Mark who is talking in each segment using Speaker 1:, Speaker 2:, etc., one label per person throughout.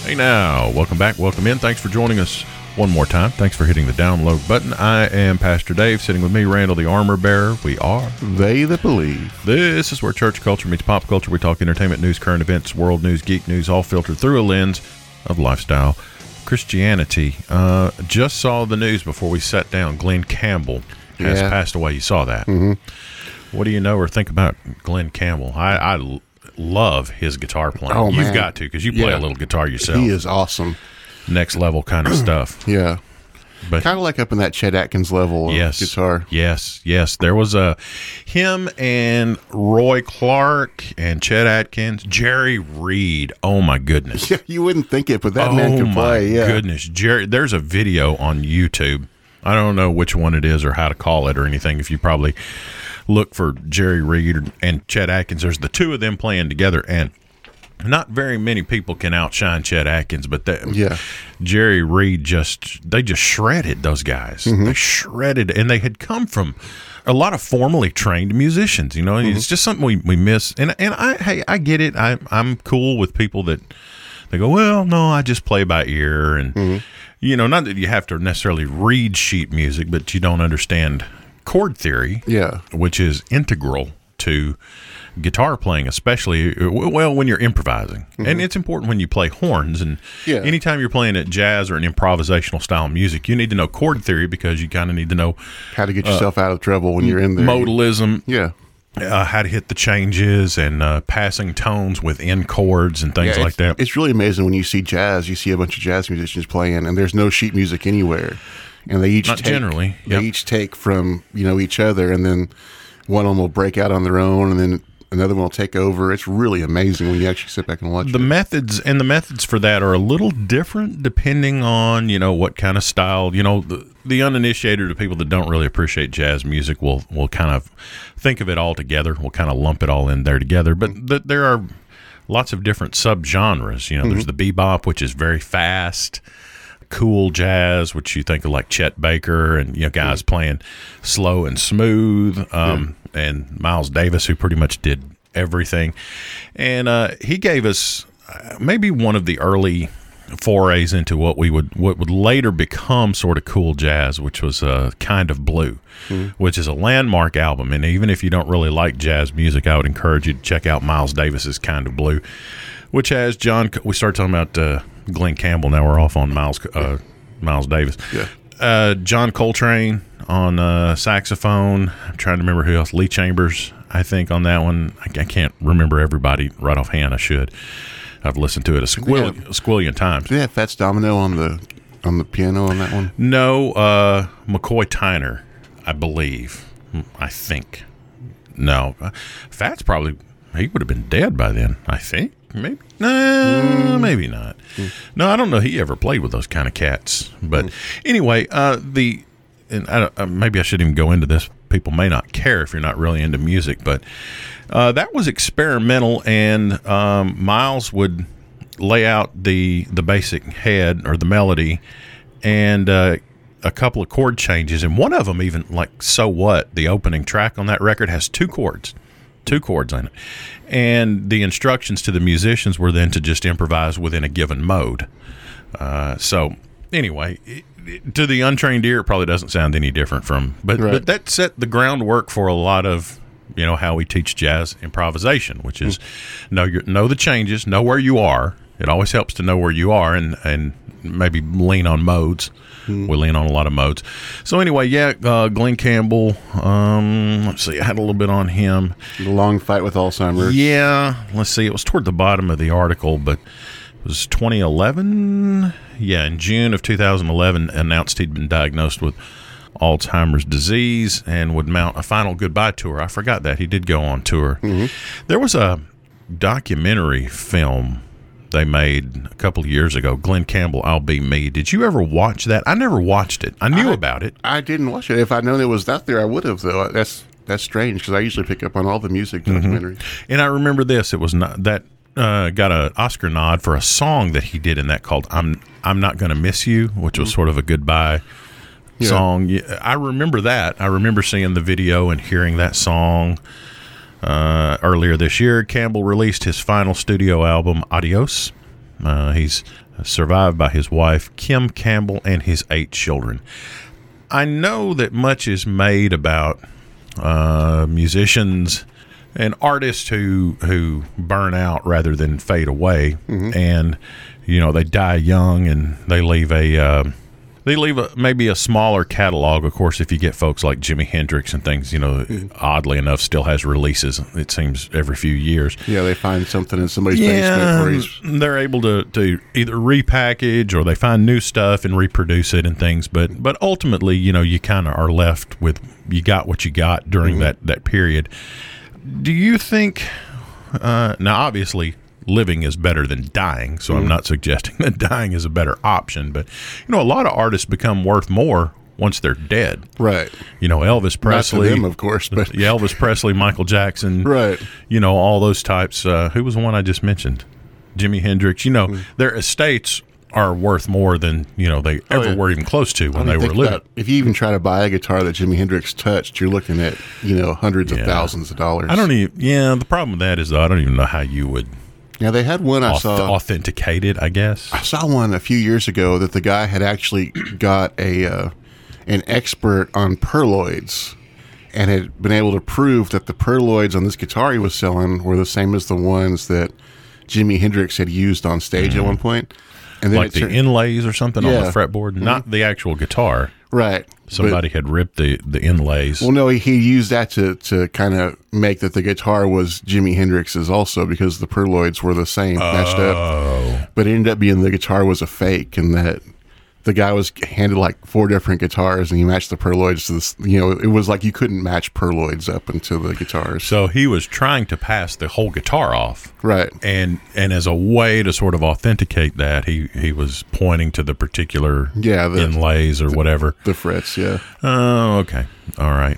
Speaker 1: Hey now, welcome back, welcome in. Thanks for joining us one more time. Thanks for hitting the download button. I am Pastor Dave, sitting with me, Randall the Armor Bearer. We are
Speaker 2: They That Believe.
Speaker 1: This is where church culture meets pop culture. We talk entertainment news, current events, world news, geek news, all filtered through a lens of lifestyle Christianity. Just saw the news before we sat down. Glenn Campbell has passed away. You saw that. What do you know or think about Glenn Campbell? I love his guitar playing.
Speaker 2: Oh,
Speaker 1: You've
Speaker 2: man.
Speaker 1: got to, because you play a little guitar yourself.
Speaker 2: He is awesome.
Speaker 1: Next level kind of stuff.
Speaker 2: Yeah.
Speaker 1: But
Speaker 2: Kind of like up in that Chet Atkins level of guitar.
Speaker 1: Yes. There was him and Roy Clark and Chet Atkins, Jerry Reed. Oh my goodness.
Speaker 2: Yeah, you wouldn't think it, but that man can play. Yeah.
Speaker 1: Goodness. Jerry, there's a video on YouTube. I don't know which one it is or how to call it or anything. If you probably look for Jerry Reed and Chet Atkins, there's the two of them playing together, and not very many people can outshine Chet Atkins, but Jerry Reed they just shredded those guys. They shredded, and they had come from a lot of formally trained musicians, and it's just something we miss. And I get it. I'm cool with people that they go, well, no, I just play by ear, and not that you have to necessarily read sheet music, but you don't understand chord theory, which is integral to guitar playing, especially when you're improvising. And it's important when you play horns, and anytime you're playing at jazz or an improvisational style music, you need to know chord theory, because you kind of need to know
Speaker 2: how to get yourself out of trouble when you're in there.
Speaker 1: Modalism, how to hit the changes, and passing tones within chords and things like that.
Speaker 2: It's really amazing when you see jazz. You see a bunch of jazz musicians playing, and there's no sheet music anywhere. And they each each take from each other, and then one of them will break out on their own, and then another one will take over. It's really amazing when you actually sit back and watch
Speaker 1: the methods, and the methods for that are a little different depending on what kind of style. The uninitiated, or people that don't really appreciate jazz music, will kind of think of it all together. We'll kind of lump it all in there together. But there are lots of different subgenres. There's the bebop, which is very fast. Cool jazz, which you think of like Chet Baker, and guys playing slow and smooth, and Miles Davis, who pretty much did everything. And he gave us maybe one of the early forays into what would later become sort of cool jazz, which was Kind of Blue, which is a landmark album. And even if you don't really like jazz music, I would encourage you to check out Miles Davis's Kind of Blue, which has we started talking about Glenn Campbell. Now we're off on Miles Davis. John Coltrane on saxophone. I'm trying to remember who else. Lee Chambers, I think, on that one. I can't remember everybody right offhand. I should. I've listened to it a squillion times.
Speaker 2: Do they have Fats Domino on the piano on that one?
Speaker 1: No, McCoy Tyner, I believe. I think. No, Fats probably, he would have been dead by then, I think. Maybe. No, maybe not. No, I don't know he ever played with those kind of cats. But anyway, maybe I shouldn't even go into this. People may not care if you're not really into music, but that was experimental, and Miles would lay out the basic head or the melody, and a couple of chord changes, and one of them even, like So What, the opening track on that record, has two chords on it. And the instructions to the musicians were then to just improvise within a given mode. So anyway, to the untrained ear, it probably doesn't sound any different but that set the groundwork for a lot of, how we teach jazz improvisation, which is know the changes, know where you are. It always helps to know where you are, and maybe lean on modes. We lean on a lot of modes. So anyway, Glenn Campbell. Let's see, I had a little bit on him.
Speaker 2: The long fight with Alzheimer's.
Speaker 1: Yeah, let's see. It was toward the bottom of the article, but it was 2011. Yeah, in June of 2011, announced he'd been diagnosed with Alzheimer's disease and would mount a final goodbye tour. I forgot that. He did go on tour. There was a documentary film they made a couple of years ago, Glenn Campbell, I'll Be Me. Did you ever watch that? I never watched it. I knew about it.
Speaker 2: I didn't watch it. If I'd known it was out there, I would have, though. That's strange, because I usually pick up on all the music documentaries.
Speaker 1: And I remember this. It was not that got an Oscar nod for a song that he did in that called I'm Not Gonna Miss You, which was sort of a goodbye song. Yeah, I remember that. I remember seeing the video and hearing that song. Earlier this year, Campbell released his final studio album, Adios, He's survived by his wife, Kim Campbell, and his 8 children. I know that much is made about musicians and artists who burn out rather than fade away, and they die young and they leave maybe a smaller catalog. Of course, if you get folks like Jimi Hendrix and things, oddly enough, still has releases, it seems, every few years.
Speaker 2: Yeah, they find something in somebody's basement.
Speaker 1: They're able to either repackage or they find new stuff and reproduce it and things. But ultimately, you kind of are left with, you got what you got during that period. Do you think, now obviously, living is better than dying, so I'm not suggesting that dying is a better option, but a lot of artists become worth more once they're dead.
Speaker 2: Right.
Speaker 1: Elvis Presley,
Speaker 2: not to them, of course, but
Speaker 1: Elvis Presley, Michael Jackson,
Speaker 2: right.
Speaker 1: All those types. Who was the one I just mentioned? Jimi Hendrix. Their estates are worth more than they ever were even close to when they were living.
Speaker 2: If you even try to buy a guitar that Jimi Hendrix touched, you're looking at hundreds of thousands of dollars.
Speaker 1: The problem with that is, though, I don't even know how you would.
Speaker 2: Yeah, they had one I saw
Speaker 1: authenticated, I guess.
Speaker 2: I saw one a few years ago that the guy had actually got an expert on perloids and had been able to prove that the perloids on this guitar he was selling were the same as the ones that Jimi Hendrix had used on stage at one point. And then
Speaker 1: like the inlays or something on the fretboard, not the actual guitar.
Speaker 2: Right.
Speaker 1: Somebody had ripped the inlays.
Speaker 2: Well, no, he used that to kind of make that the guitar was Jimi Hendrix's also, because the perloids were the same, matched up. But it ended up being the guitar was a fake, and that the guy was handed like 4 different guitars, and he matched the perloids to this. It was like you couldn't match perloids up into the guitars.
Speaker 1: So he was trying to pass the whole guitar off,
Speaker 2: right?
Speaker 1: And as a way to sort of authenticate that, he was pointing to the particular inlays or whatever,
Speaker 2: the frets. Yeah.
Speaker 1: Oh, okay, all right.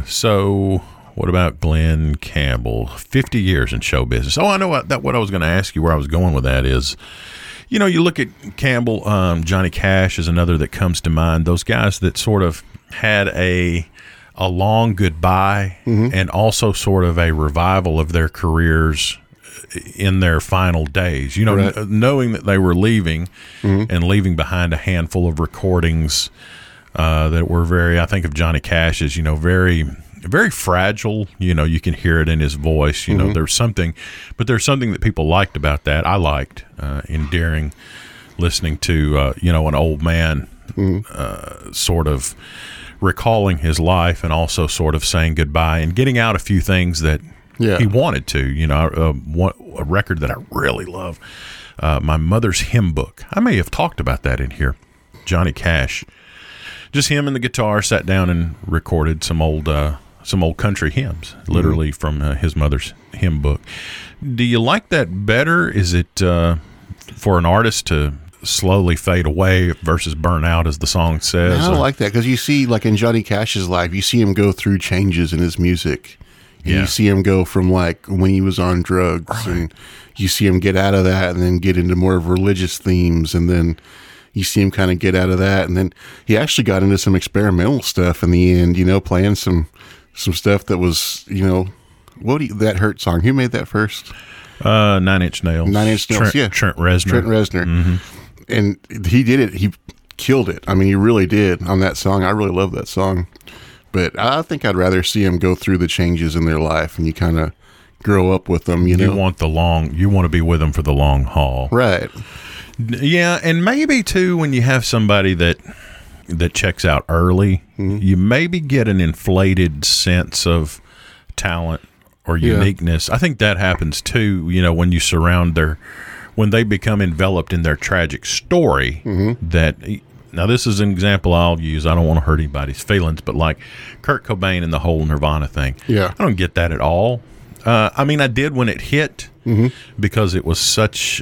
Speaker 1: So what about Glenn Campbell? 50 years in show business. Oh, I know what I was going to ask you. Where I was going with that is, you look at Campbell, Johnny Cash is another that comes to mind. Those guys that sort of had a long goodbye and also sort of a revival of their careers in their final days. Right. Knowing that they were leaving and leaving behind a handful of recordings that were very, I think of Johnny Cash as, very, very fragile. You can hear it in his voice. There's something that people liked about that. I liked endearing listening to an old man sort of recalling his life and also sort of saying goodbye and getting out a few things that he wanted to. A record that I really love, My Mother's Hymn Book. I may have talked about that in here. Johnny Cash, just him and the guitar, sat down and recorded some old country hymns, literally from his mother's hymn book. Do you like that better? Is it for an artist to slowly fade away versus burn out, as the song says?
Speaker 2: I don't like that, because you see, like in Johnny Cash's life, you see him go through changes in his music. And you see him go from like when he was on drugs, and you see him get out of that and then get into more of religious themes, and then you see him kind of get out of that, and then he actually got into some experimental stuff in the end, playing some stuff that was, that Hurt song. Who made that first?
Speaker 1: 9 Inch Nails.
Speaker 2: 9 Inch Nails,
Speaker 1: Trent Reznor.
Speaker 2: Trent Reznor. And he did it. He killed it. I mean, he really did on that song. I really love that song. But I think I'd rather see him go through the changes in their life, and you kind of grow up with them,
Speaker 1: You want to be with them for the long haul.
Speaker 2: Right.
Speaker 1: Yeah, and maybe, too, when you have somebody that checks out early, you maybe get an inflated sense of talent or uniqueness. I think that happens too, when you when they become enveloped in their tragic story. Now this is an example I'll use. I don't want to hurt anybody's feelings, but like Kurt Cobain and the whole Nirvana thing. I don't get that at all. I mean, I did when it hit, because it was such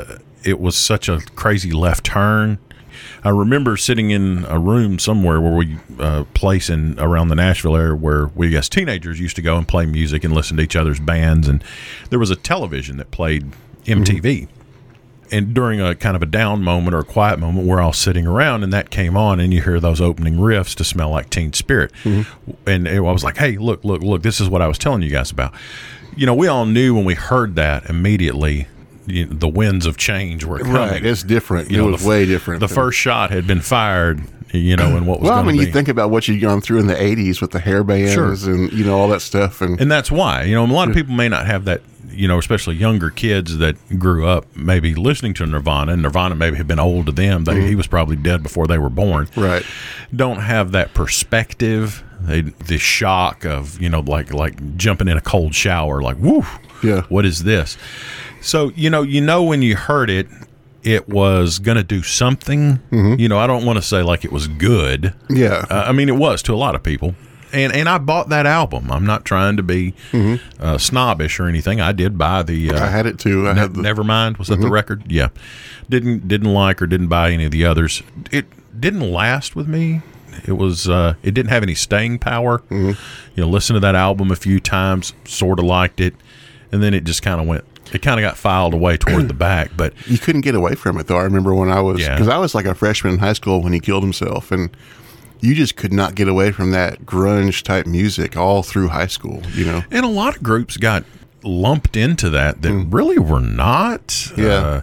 Speaker 1: a crazy left turn. I remember sitting in a room somewhere where we place in around the Nashville area where we as teenagers used to go and play music and listen to each other's bands, and there was a television that played MTV. And during a kind of a down moment or a quiet moment, we're all sitting around, and that came on, and you hear those opening riffs to Smell Like Teen Spirit. And I was like, hey, look, this is what I was telling you guys about. We all knew when we heard that immediately the winds of change were coming.
Speaker 2: Right, it's different. It was way different.
Speaker 1: The first shot had been fired, and what was
Speaker 2: well, I mean,
Speaker 1: be.
Speaker 2: You think about what you'd gone through in the 80s with the hair bands and, all that stuff. And
Speaker 1: that's why, a lot of people may not have that, especially younger kids that grew up maybe listening to Nirvana, and Nirvana maybe had been old to them. He was probably dead before they were born.
Speaker 2: Right.
Speaker 1: Don't have that perspective, the shock of, like jumping in a cold shower, like, woo, what is this? So, when you heard it, it was going to do something. I don't want to say like it was good.
Speaker 2: Yeah.
Speaker 1: I mean, it was to a lot of people. And I bought that album. I'm not trying to be snobbish or anything. I did buy the.
Speaker 2: I had it too. I had the
Speaker 1: Nevermind. Was that the record? Yeah. Didn't like or didn't buy any of the others. It didn't last with me. It was. It didn't have any staying power. Listen to that album a few times. Sort of liked it, and then it just kind of went. It kind of got filed away toward the back, but
Speaker 2: you couldn't get away from it though. I remember when I was because I was like a freshman in high school when he killed himself, and you just could not get away from that grunge type music all through high school.
Speaker 1: And a lot of groups got lumped into that really were not.
Speaker 2: Yeah,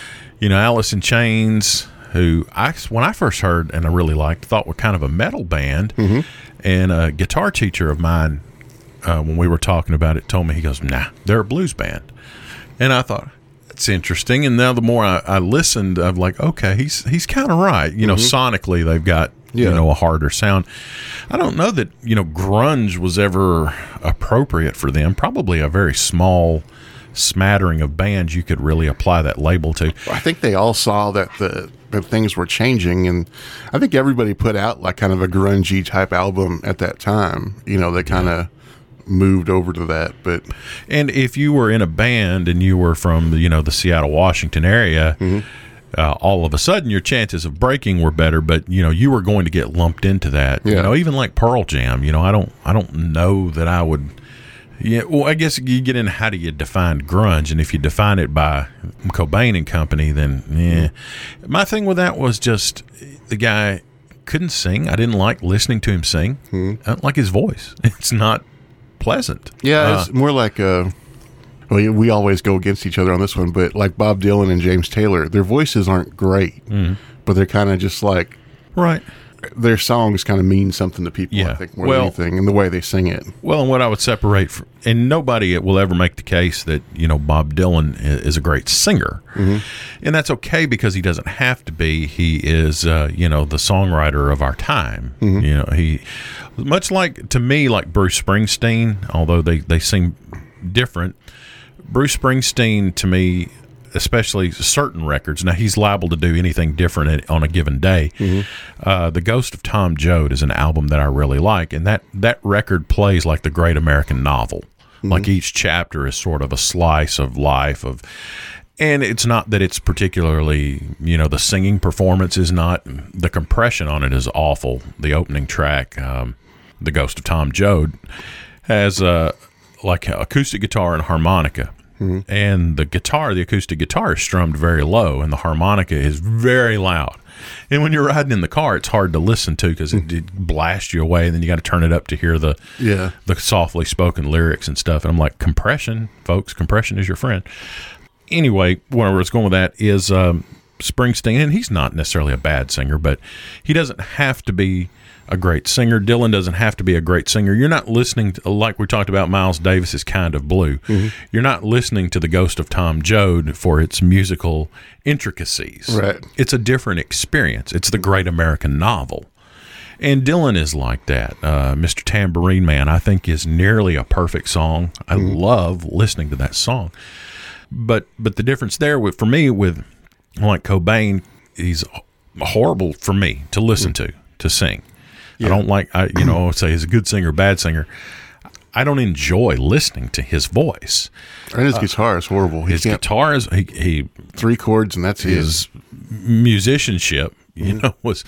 Speaker 1: Alice in Chains, who when I first heard and I really liked, thought were kind of a metal band, and a guitar teacher of mine, when we were talking about it, told me, he goes, "Nah, they're a blues band." And I thought, that's interesting. And now the more I listened, I'm like, okay, he's kind of right. Sonically, they've got, a harder sound. I don't know that, grunge was ever appropriate for them. Probably a very small smattering of bands you could really apply that label to.
Speaker 2: I think they all saw that that things were changing. And I think everybody put out like kind of a grungy type album at that time. They kind of moved over to that.
Speaker 1: And if you were in a band and you were from the Seattle, Washington area, all of a sudden your chances of breaking were better, but you were going to get lumped into that. Even like Pearl Jam, I don't know that I would. Well, I guess you get in how do you define grunge, and if you define it by Cobain and Company, then my thing with that was just the guy couldn't sing. I didn't like listening to him sing. I don't like his voice. It's not pleasant.
Speaker 2: Yeah, it's more like we always go against each other on this one, but like Bob Dylan and James Taylor, their voices aren't great, but they're kind of just like their songs kind of mean something to people. I think more than anything, and the way they sing it.
Speaker 1: Well, and what I would separate and nobody will ever make the case that Bob Dylan is a great singer, and that's okay because he doesn't have to be. He is the songwriter of our time. He much like to me like Bruce Springsteen, although they seem different. Bruce Springsteen to me, especially certain records. Now he's liable to do anything different on a given day. The Ghost of Tom Joad is an album that I really like, and that record plays like the great American novel. Like each chapter is sort of a slice of life and it's not that it's particularly, the singing performance is not, the compression on it is awful. The opening track, The Ghost of Tom Joad, has like acoustic guitar and harmonica. And the acoustic guitar is strummed very low, and the harmonica is very loud. And when you're riding in the car, it's hard to listen to because it blasts you away, and then you got to turn it up to hear the softly spoken lyrics and stuff. And I'm like, compression, folks, compression is your friend. Anyway, where I was going with that is Springsteen, and he's not necessarily a bad singer, but he doesn't have to be a great singer. Dylan doesn't have to be a great singer. You're not listening to, like we talked about Miles Davis's Kind of Blue. You're not listening to The Ghost of Tom Joad for its musical intricacies.
Speaker 2: Right.
Speaker 1: It's a different experience. It's the great American novel. And Dylan is like that. Mr. Tambourine Man, I think, is nearly a perfect song. I love listening to that song. But the difference there for me with like Cobain, he's horrible for me to listen to sing. I don't like, say he's a good singer, bad singer. I don't enjoy listening to his voice.
Speaker 2: And his guitar is horrible.
Speaker 1: His guitar is, he
Speaker 2: 3 chords and that's
Speaker 1: his musicianship, was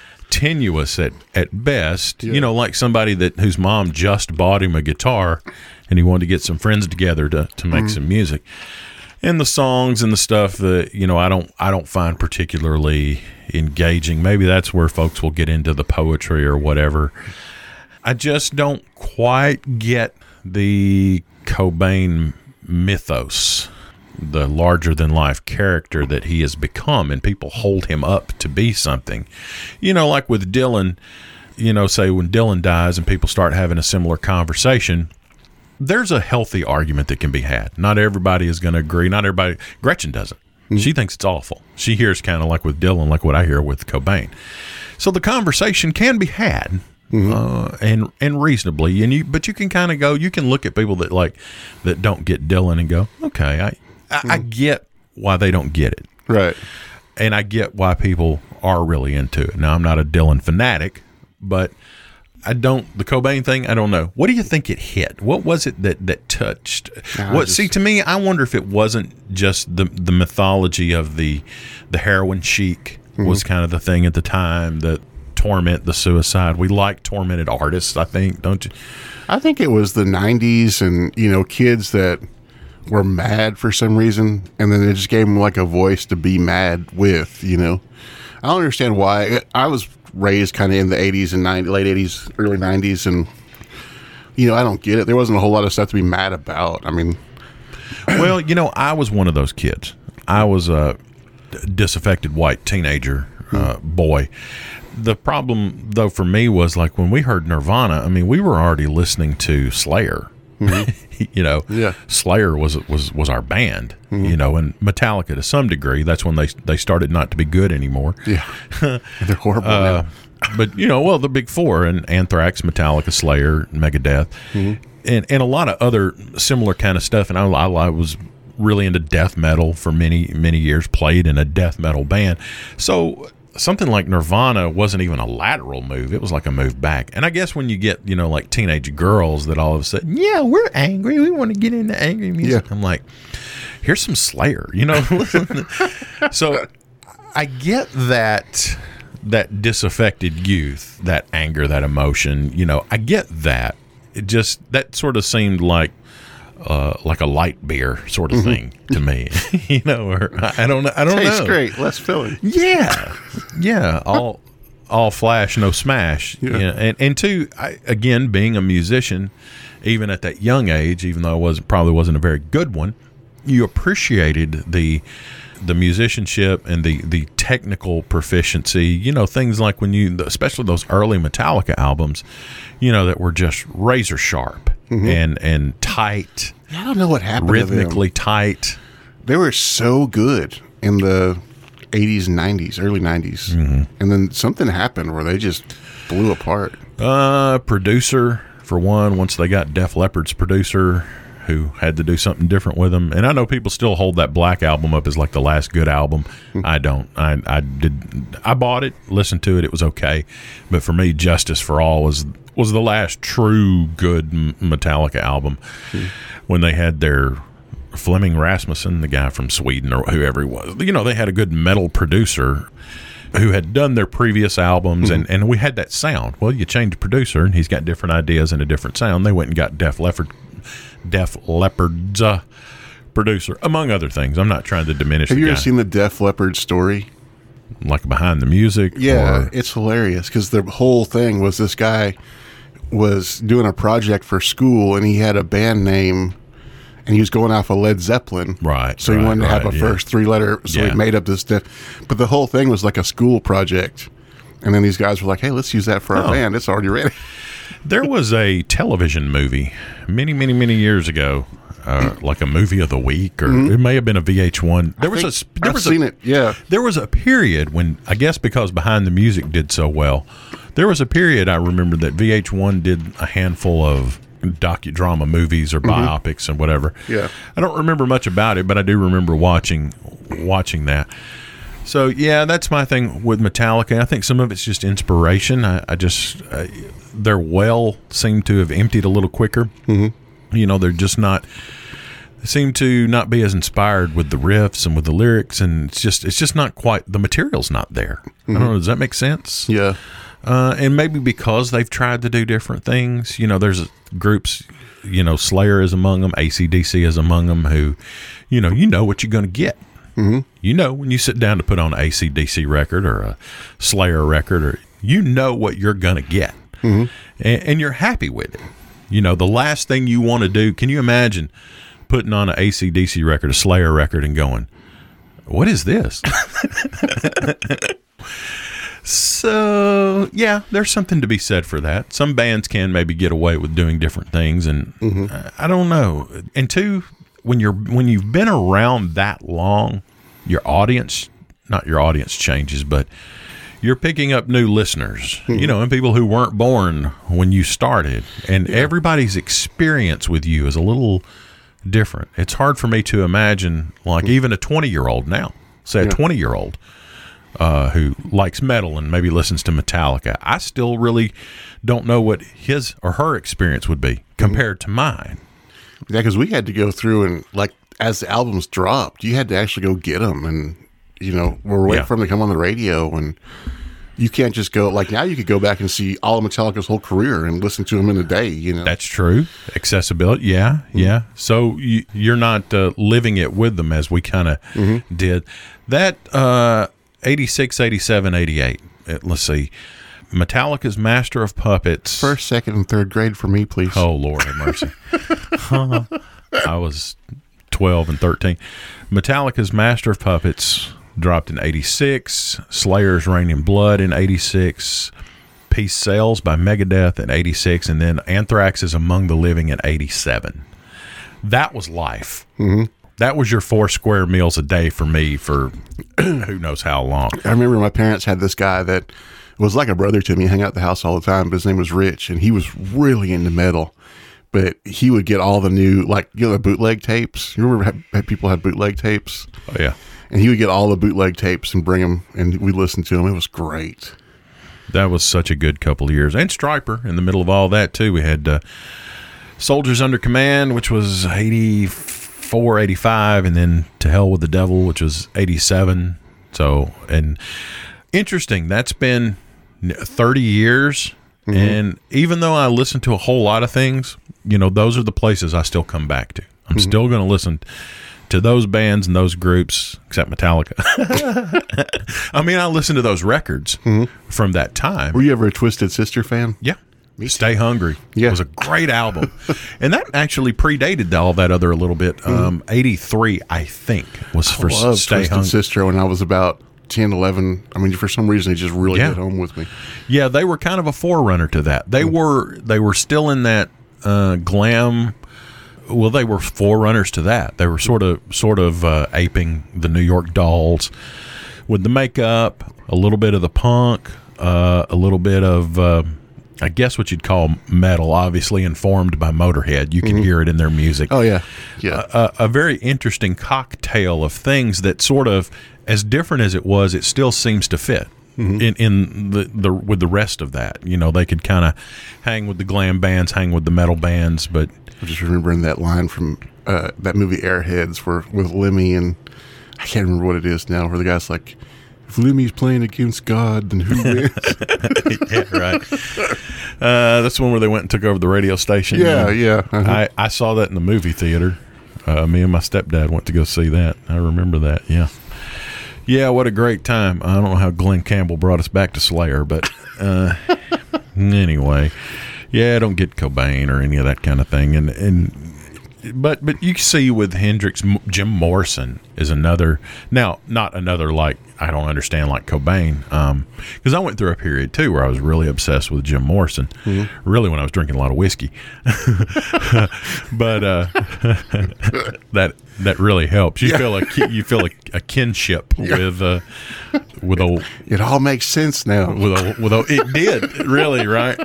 Speaker 1: tenuous at best. Like somebody whose mom just bought him a guitar and he wanted to get some friends together to make some music. And the songs and the stuff that, I don't find particularly engaging. Maybe that's where folks will get into the poetry or whatever. I just don't quite get the Cobain mythos. the larger than life character that he has become, and people hold him up to be something. Like with Dylan, say when Dylan dies and people start having a similar conversation, there's a healthy argument that can be had. Not everybody is going to agree. Not everybody. Gretchen doesn't. Mm-hmm. She thinks it's awful. She hears kind of like with Dylan, like what I hear with Cobain. So the conversation can be had, and reasonably. But you can kind of go. You can look at people that don't get Dylan and go, okay, I get why they don't get it,
Speaker 2: right?
Speaker 1: And I get why people are really into it. Now, I'm not a Dylan fanatic, but the Cobain thing, I don't know. What do you think it hit? What was it that touched? To me, I wonder if it wasn't just the mythology of the heroin chic was kind of the thing at the time, the torment, the suicide. We like tormented artists, I think, don't you?
Speaker 2: I think it was the 90s and, kids that were mad for some reason, and then they just gave them like a voice to be mad with, I don't understand why. I was raised kind of in the 80s and late 80s, early 90s, and I don't get it. There wasn't a whole lot of stuff to be mad about. I mean,
Speaker 1: well, I was one of those kids. I was a disaffected white teenager boy. The problem, though, for me was like when we heard Nirvana. I mean, we were already listening to Slayer.
Speaker 2: Yeah.
Speaker 1: Slayer was our band. And Metallica to some degree. That's when they started not to be good anymore.
Speaker 2: Yeah, they're horrible now.
Speaker 1: But the big four, and Anthrax, Metallica, Slayer, Megadeth, and a lot of other similar kind of stuff. And I was really into death metal for many years. Played in a death metal band, so something like Nirvana wasn't even a lateral move. It was like a move back. And I guess when you get, like teenage girls that all of a sudden, we're angry. We want to get into angry music. Yeah. I'm like, here's some Slayer, So I get that disaffected youth, that anger, that emotion, I get that. It just, that sort of seemed like a light beer sort of thing to me, or I don't know.
Speaker 2: Tastes great, less filling.
Speaker 1: Yeah. All flash, no smash. Yeah. And two, again, being a musician, even at that young age, even though I probably wasn't a very good one, you appreciated the musicianship and the technical proficiency, things like especially those early Metallica albums, that were just razor sharp and tight.
Speaker 2: I don't know what happened
Speaker 1: rhythmically
Speaker 2: to them.
Speaker 1: Tight.
Speaker 2: They were so good in the 80s and 90s, early 90s. And then something happened where they just blew apart.
Speaker 1: Producer, for one, once they got Def Leppard's producer, who had to do something different with them. And I know people still hold that Black Album up as like the last good album. I don't. I bought it, listened to it. It was okay. But for me, Justice for All was the last true good Metallica album when they had their Flemming Rasmussen, the guy from Sweden or whoever he was. They had a good metal producer who had done their previous albums, and we had that sound. Well, you change the producer, and he's got different ideas and a different sound. They went and got Def Leppard's producer, among other things. I'm not trying to diminish.
Speaker 2: Have you ever seen the Def Leppard story?
Speaker 1: Like behind the music?
Speaker 2: Yeah, it's hilarious because the whole thing was this guy was doing a project for school, and he had a band name, and he was going off of Led Zeppelin.
Speaker 1: Right.
Speaker 2: So he wanted to have a first three-letter, so he made up this stuff. But the whole thing was like a school project. And then these guys were like, hey, let's use that for our band. It's already ready.
Speaker 1: There was a television movie many years ago, like a movie of the week, or it may have been a VH1.
Speaker 2: I've seen it. Yeah.
Speaker 1: There was a period when, I guess because Behind the Music did so well, there was a period I remember that VH1 did a handful of docudrama movies or biopics and whatever.
Speaker 2: Yeah.
Speaker 1: I don't remember much about it, but I do remember watching that. So, yeah, that's my thing with Metallica. I think some of it's just inspiration. Their well seem to have emptied a little quicker. They're just not, they seem to not be as inspired with the riffs and with the lyrics, and it's just not quite, the material's not there. I don't know, does that make sense?
Speaker 2: Yeah.
Speaker 1: And maybe because they've tried to do different things. There's groups, Slayer is among them, AC/DC is among them, who, you know what you're going to get. When you sit down to put on an AC/DC record or a Slayer record, or what you're going to get, and you're happy with it. The last thing you want to do, can you imagine putting on an AC/DC record, a Slayer record, and going, what is this? So, yeah, there's something to be said for that. Some bands can maybe get away with doing different things, and I don't know. And two, when you've been around that long, your audience, not your audience changes, but you're picking up new listeners, and people who weren't born when you started. And everybody's experience with you is a little different. It's hard for me to imagine, like, even a 20-year-old now, say a 20-year-old, who likes metal and maybe listens to Metallica. I still really don't know what his or her experience would be compared to mine.
Speaker 2: Yeah, because we had to go through and, like, as the albums dropped, you had to actually go get them. And, we're waiting for them to come on the radio. And you can't just go, like, now you could go back and see all of Metallica's whole career and listen to them in a day,
Speaker 1: That's true. Accessibility, yeah. So you're not living it with them as we kind of did. That 86, 87, 88. Let's see. Metallica's Master of Puppets.
Speaker 2: First, second, and third grade for me, please.
Speaker 1: Oh, Lord have mercy. I was 12 and 13. Metallica's Master of Puppets dropped in 86. Slayer's Rain in Blood in 86. Peace Sells by Megadeth in 86. And then Anthrax's Among the Living in 87. That was life. That was your 4 square meals a day for me for who knows how long.
Speaker 2: I remember my parents had this guy that was like a brother to me, hang out at the house all the time, but his name was Rich, and he was really into metal. But he would get all the new, like, the bootleg tapes. You remember had people had bootleg tapes?
Speaker 1: Oh, yeah.
Speaker 2: And he would get all the bootleg tapes and bring them, and we listened to them. It was great.
Speaker 1: That was such a good couple of years. And Stryper in the middle of all that, too. We had Soldiers Under Command, which was 84, 85, and then To Hell with the Devil, which was 87. So, and interesting, that's been 30 years. And even though I listen to a whole lot of things, those are the places I still come back to. I'm still going to listen to those bands and those groups, except Metallica. I mean, I listen to those records from that time.
Speaker 2: Were you ever a Twisted Sister fan?
Speaker 1: Yeah. Stay Hungry. It was a great album. And that actually predated all that other a little bit. 83, I think, was for Stay
Speaker 2: Twisted
Speaker 1: Hungry.
Speaker 2: Sister when I was about 10, 11. I mean, for some reason, it just really hit home with me.
Speaker 1: Yeah, they were kind of a forerunner to that. They were still in that glam. Well, they were forerunners to that. They were sort of aping the New York Dolls with the makeup, a little bit of the punk, a little bit of, I guess what you'd call metal, obviously informed by Motorhead. You can hear it in their music.
Speaker 2: Oh, yeah.
Speaker 1: A very interesting cocktail of things that sort of, as different as it was, it still seems to fit in the with the rest of that. They could kind of hang with the glam bands, hang with the metal bands, but
Speaker 2: I'm just remembering that line from that movie Airheads with Lemmy, and I can't remember what it is now, where the guy's like, if Lemmy's playing against God, then who wins?
Speaker 1: Yeah, right. That's the one where they went and took over the radio station.
Speaker 2: Yeah.
Speaker 1: I saw that in the movie theater. Me and my stepdad went to go see that. I remember that, yeah. Yeah, what a great time. I don't know how Glenn Campbell brought us back to Slayer, but anyway. Yeah, I don't get Cobain or any of that kind of thing. But you see with Hendrix, Jim Morrison is another. Now, not another like I don't understand like Cobain, because I went through a period too where I was really obsessed with Jim Morrison. Really, when I was drinking a lot of whiskey, but that really helps. You feel a kinship with old.
Speaker 2: It all makes sense now.
Speaker 1: It did really right.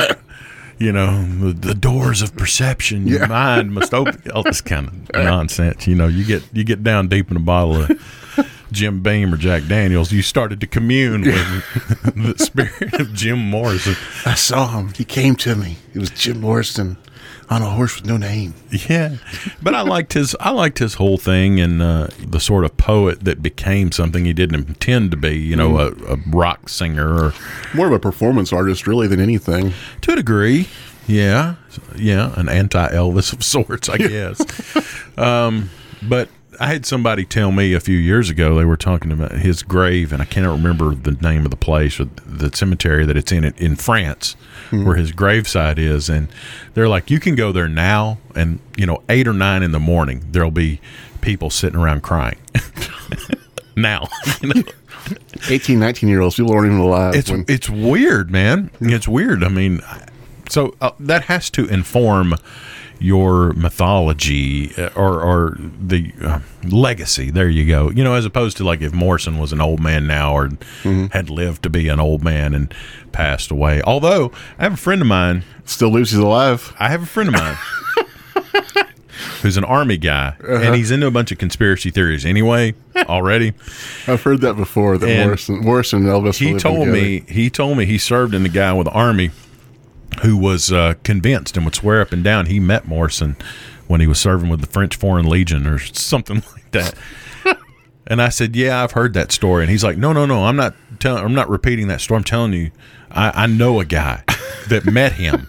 Speaker 1: The doors of perception, your mind must open. All this kind of nonsense. You get down deep in a bottle of Jim Beam or Jack Daniels. You started to commune with the spirit of Jim Morrison.
Speaker 2: I saw him. He came to me. It was Jim Morrison on a horse with no name.
Speaker 1: Yeah, but I liked his whole thing and the sort of poet that became something he didn't intend to be. A rock singer or
Speaker 2: more of a performance artist, really, than anything.
Speaker 1: To a degree, yeah, an anti-Elvis of sorts, I guess. But I had somebody tell me a few years ago, they were talking about his grave, and I cannot remember the name of the place or the cemetery that it's in France, where his gravesite is. And they're like, you can go there now, and 8 or 9 in the morning, there'll be people sitting around crying. Now,
Speaker 2: 18, 19-year-olds, people aren't even alive.
Speaker 1: It's weird, man. It's weird. I mean, so that has to inform your mythology or the legacy. There you go. As opposed to like if Morrison was an old man now or had lived to be an old man and passed away. Although I have a friend of mine.
Speaker 2: Still believes he's alive.
Speaker 1: I have a friend of mine who's an Army guy, and he's into a bunch of conspiracy theories anyway already.
Speaker 2: I've heard that before, that Morrison and Elvis
Speaker 1: he told me he served in the guy with the Army who was convinced and would swear up and down he met Morrison when he was serving with the French Foreign Legion or something like that. And I said, yeah, I've heard that story. And he's like, no, I'm not repeating that story. I'm telling you, I know a guy that met him.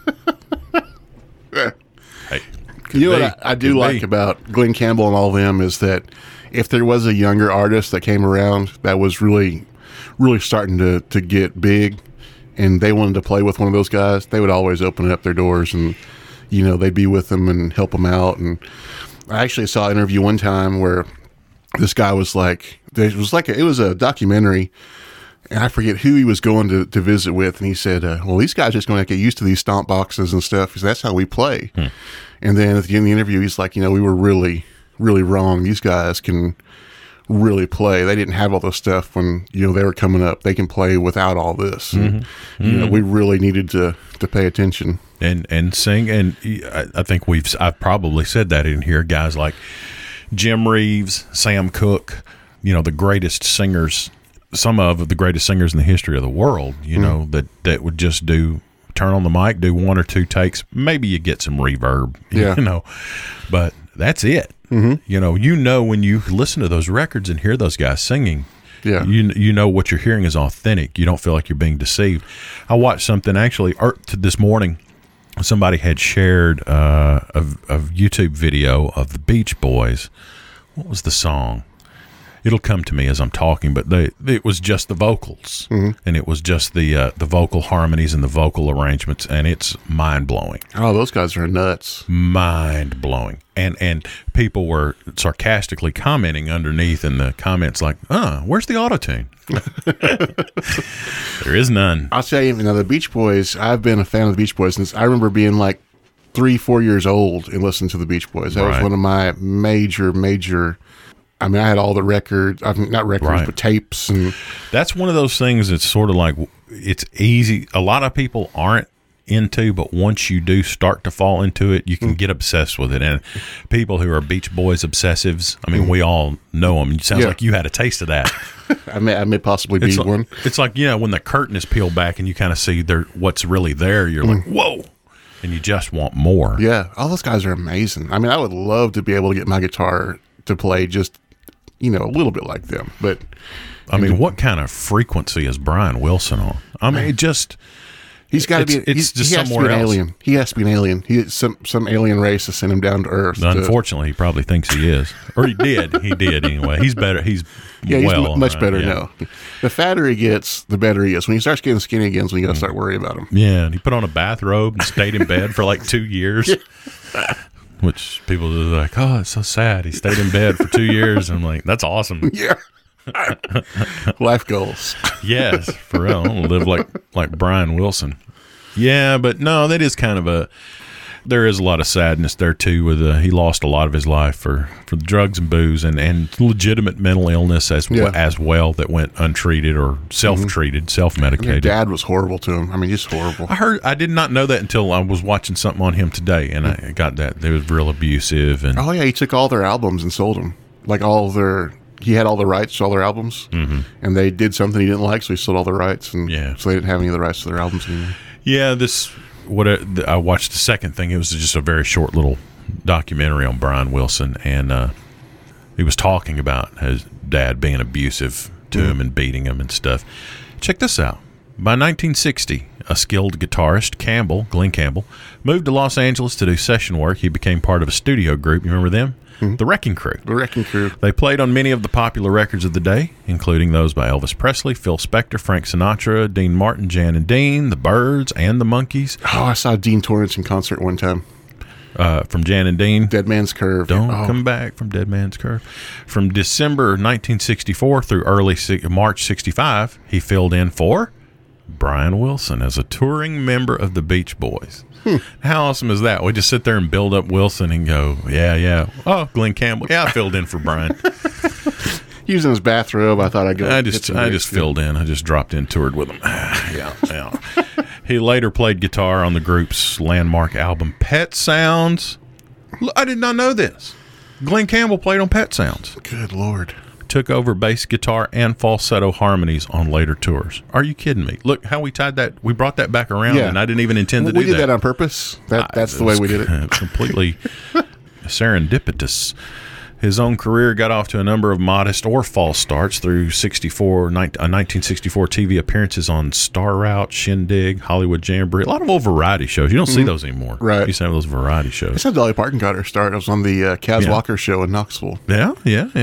Speaker 1: Hey,
Speaker 2: what I do like about Glenn Campbell and all of them is that if there was a younger artist that came around that was really, really starting to get big, and they wanted to play with one of those guys, they would always open up their doors and, they'd be with them and help them out. And I actually saw an interview one time where this guy was like, it was a documentary, and I forget who he was going to visit with. And he said, well, these guys are just going to get used to these stomp boxes and stuff because that's how we play. And then at the end of the interview, he's like, we were really, really wrong. These guys can really play. They didn't have all this stuff when they were coming up. They can play without all this. And, we really needed to pay attention
Speaker 1: and sing. And I think I've probably said that in here. Guys like Jim Reeves, Sam Cooke, the greatest singers, some of the greatest singers in the history of the world. That would just turn on the mic, do 1 or 2 takes. Maybe you get some reverb. But that's it. When you listen to those records and hear those guys singing, what you're hearing is authentic. You don't feel like you're being deceived. I watched something actually this morning. Somebody had shared a YouTube video of the Beach Boys. What was the song? It'll come to me as I'm talking, but it was just the vocals, and it was just the vocal harmonies and the vocal arrangements, and it's mind-blowing.
Speaker 2: Oh, those guys are nuts.
Speaker 1: Mind-blowing. And people were sarcastically commenting underneath in the comments like, where's the auto-tune? There is none.
Speaker 2: I'll tell you, the Beach Boys, I've been a fan of the Beach Boys since I remember being like 3-4 years old and listening to the Beach Boys. That was one of my major... I had all the records, not records, but tapes. And
Speaker 1: that's one of those things that's sort of like, it's easy. A lot of people aren't into, but once you do start to fall into it, you can get obsessed with it. And people who are Beach Boys obsessives, we all know them. It sounds like you had a taste of that.
Speaker 2: I may possibly be one.
Speaker 1: It's like, when the curtain is peeled back and you kind of see what's really there, you're like, whoa. And you just want more.
Speaker 2: Yeah. All those guys are amazing. I would love to be able to get my guitar to play just, a little bit like them, but
Speaker 1: what kind of frequency is Brian Wilson on?
Speaker 2: He's got to be. He has to be an alien. He has to be an alien. He some alien race has sent him down to Earth.
Speaker 1: Unfortunately, he probably thinks he is, or he did. He did anyway. He's better. He's
Speaker 2: much better now. The fatter he gets, the better he is. When he starts getting skinny again, is when you got to start worrying about him.
Speaker 1: Yeah, and he put on a bathrobe and stayed in bed for like 2 years. Which people are like, oh, it's so sad. He stayed in bed for 2 years. And I'm like, that's awesome.
Speaker 2: Yeah. Life goals.
Speaker 1: Yes, for real. I don't live like Brian Wilson. Yeah, but no, that is kind of there is a lot of sadness there too. He lost a lot of his life for the drugs and booze and legitimate mental illness as well that went untreated or self-treated, self-medicated.
Speaker 2: Dad was horrible to him. Just horrible.
Speaker 1: I did not know that until I was watching something on him today, and I got that it was real abusive. And
Speaker 2: he took all their albums and sold them. He had all the rights to all their albums, and they did something he didn't like, so he sold all the rights, and so they didn't have any of the rights to their albums anymore. Yeah,
Speaker 1: I watched the second thing. It was just a very short little documentary on Brian Wilson, and he was talking about his dad being abusive to him and beating him and stuff. Check this out. By 1960, a skilled guitarist, Glenn Campbell, moved to Los Angeles to do session work. He became part of a studio group. You remember them? The Wrecking Crew.
Speaker 2: The Wrecking Crew.
Speaker 1: They played on many of the popular records of the day, including those by Elvis Presley, Phil Spector, Frank Sinatra, Dean Martin, Jan and Dean, the Byrds, and the Monkees.
Speaker 2: Oh, I saw Dean Torrance in concert one time.
Speaker 1: From Jan and Dean.
Speaker 2: Dead Man's Curve.
Speaker 1: Don't come back from Dead Man's Curve. From December 1964 through early March 65, he filled in for Brian Wilson as a touring member of the Beach Boys. How awesome is that? We just sit there and build up Wilson and go, yeah. Oh, Glenn Campbell. Yeah, I filled in for Brian.
Speaker 2: He was in his bathrobe. I thought I'd go.
Speaker 1: I just filled in. I just dropped in, toured with him. Yeah. He later played guitar on the group's landmark album, Pet Sounds. I did not know this. Glenn Campbell played on Pet Sounds.
Speaker 2: Good Lord.
Speaker 1: Took over bass guitar and falsetto harmonies on later tours. Are you kidding me? Look how we tied that. We brought that back around, and I didn't even intend to do that.
Speaker 2: We did that on purpose. That's the way we did it.
Speaker 1: Completely serendipitous. His own career got off to a number of modest or false starts through 1964 TV appearances on Star Route, Shindig, Hollywood Jamboree. A lot of old variety shows. You don't see those anymore.
Speaker 2: Right.
Speaker 1: You used to have those variety shows.
Speaker 2: That's how Dolly Parton got her start. I was on the Kaz Walker show in Knoxville.
Speaker 1: Yeah.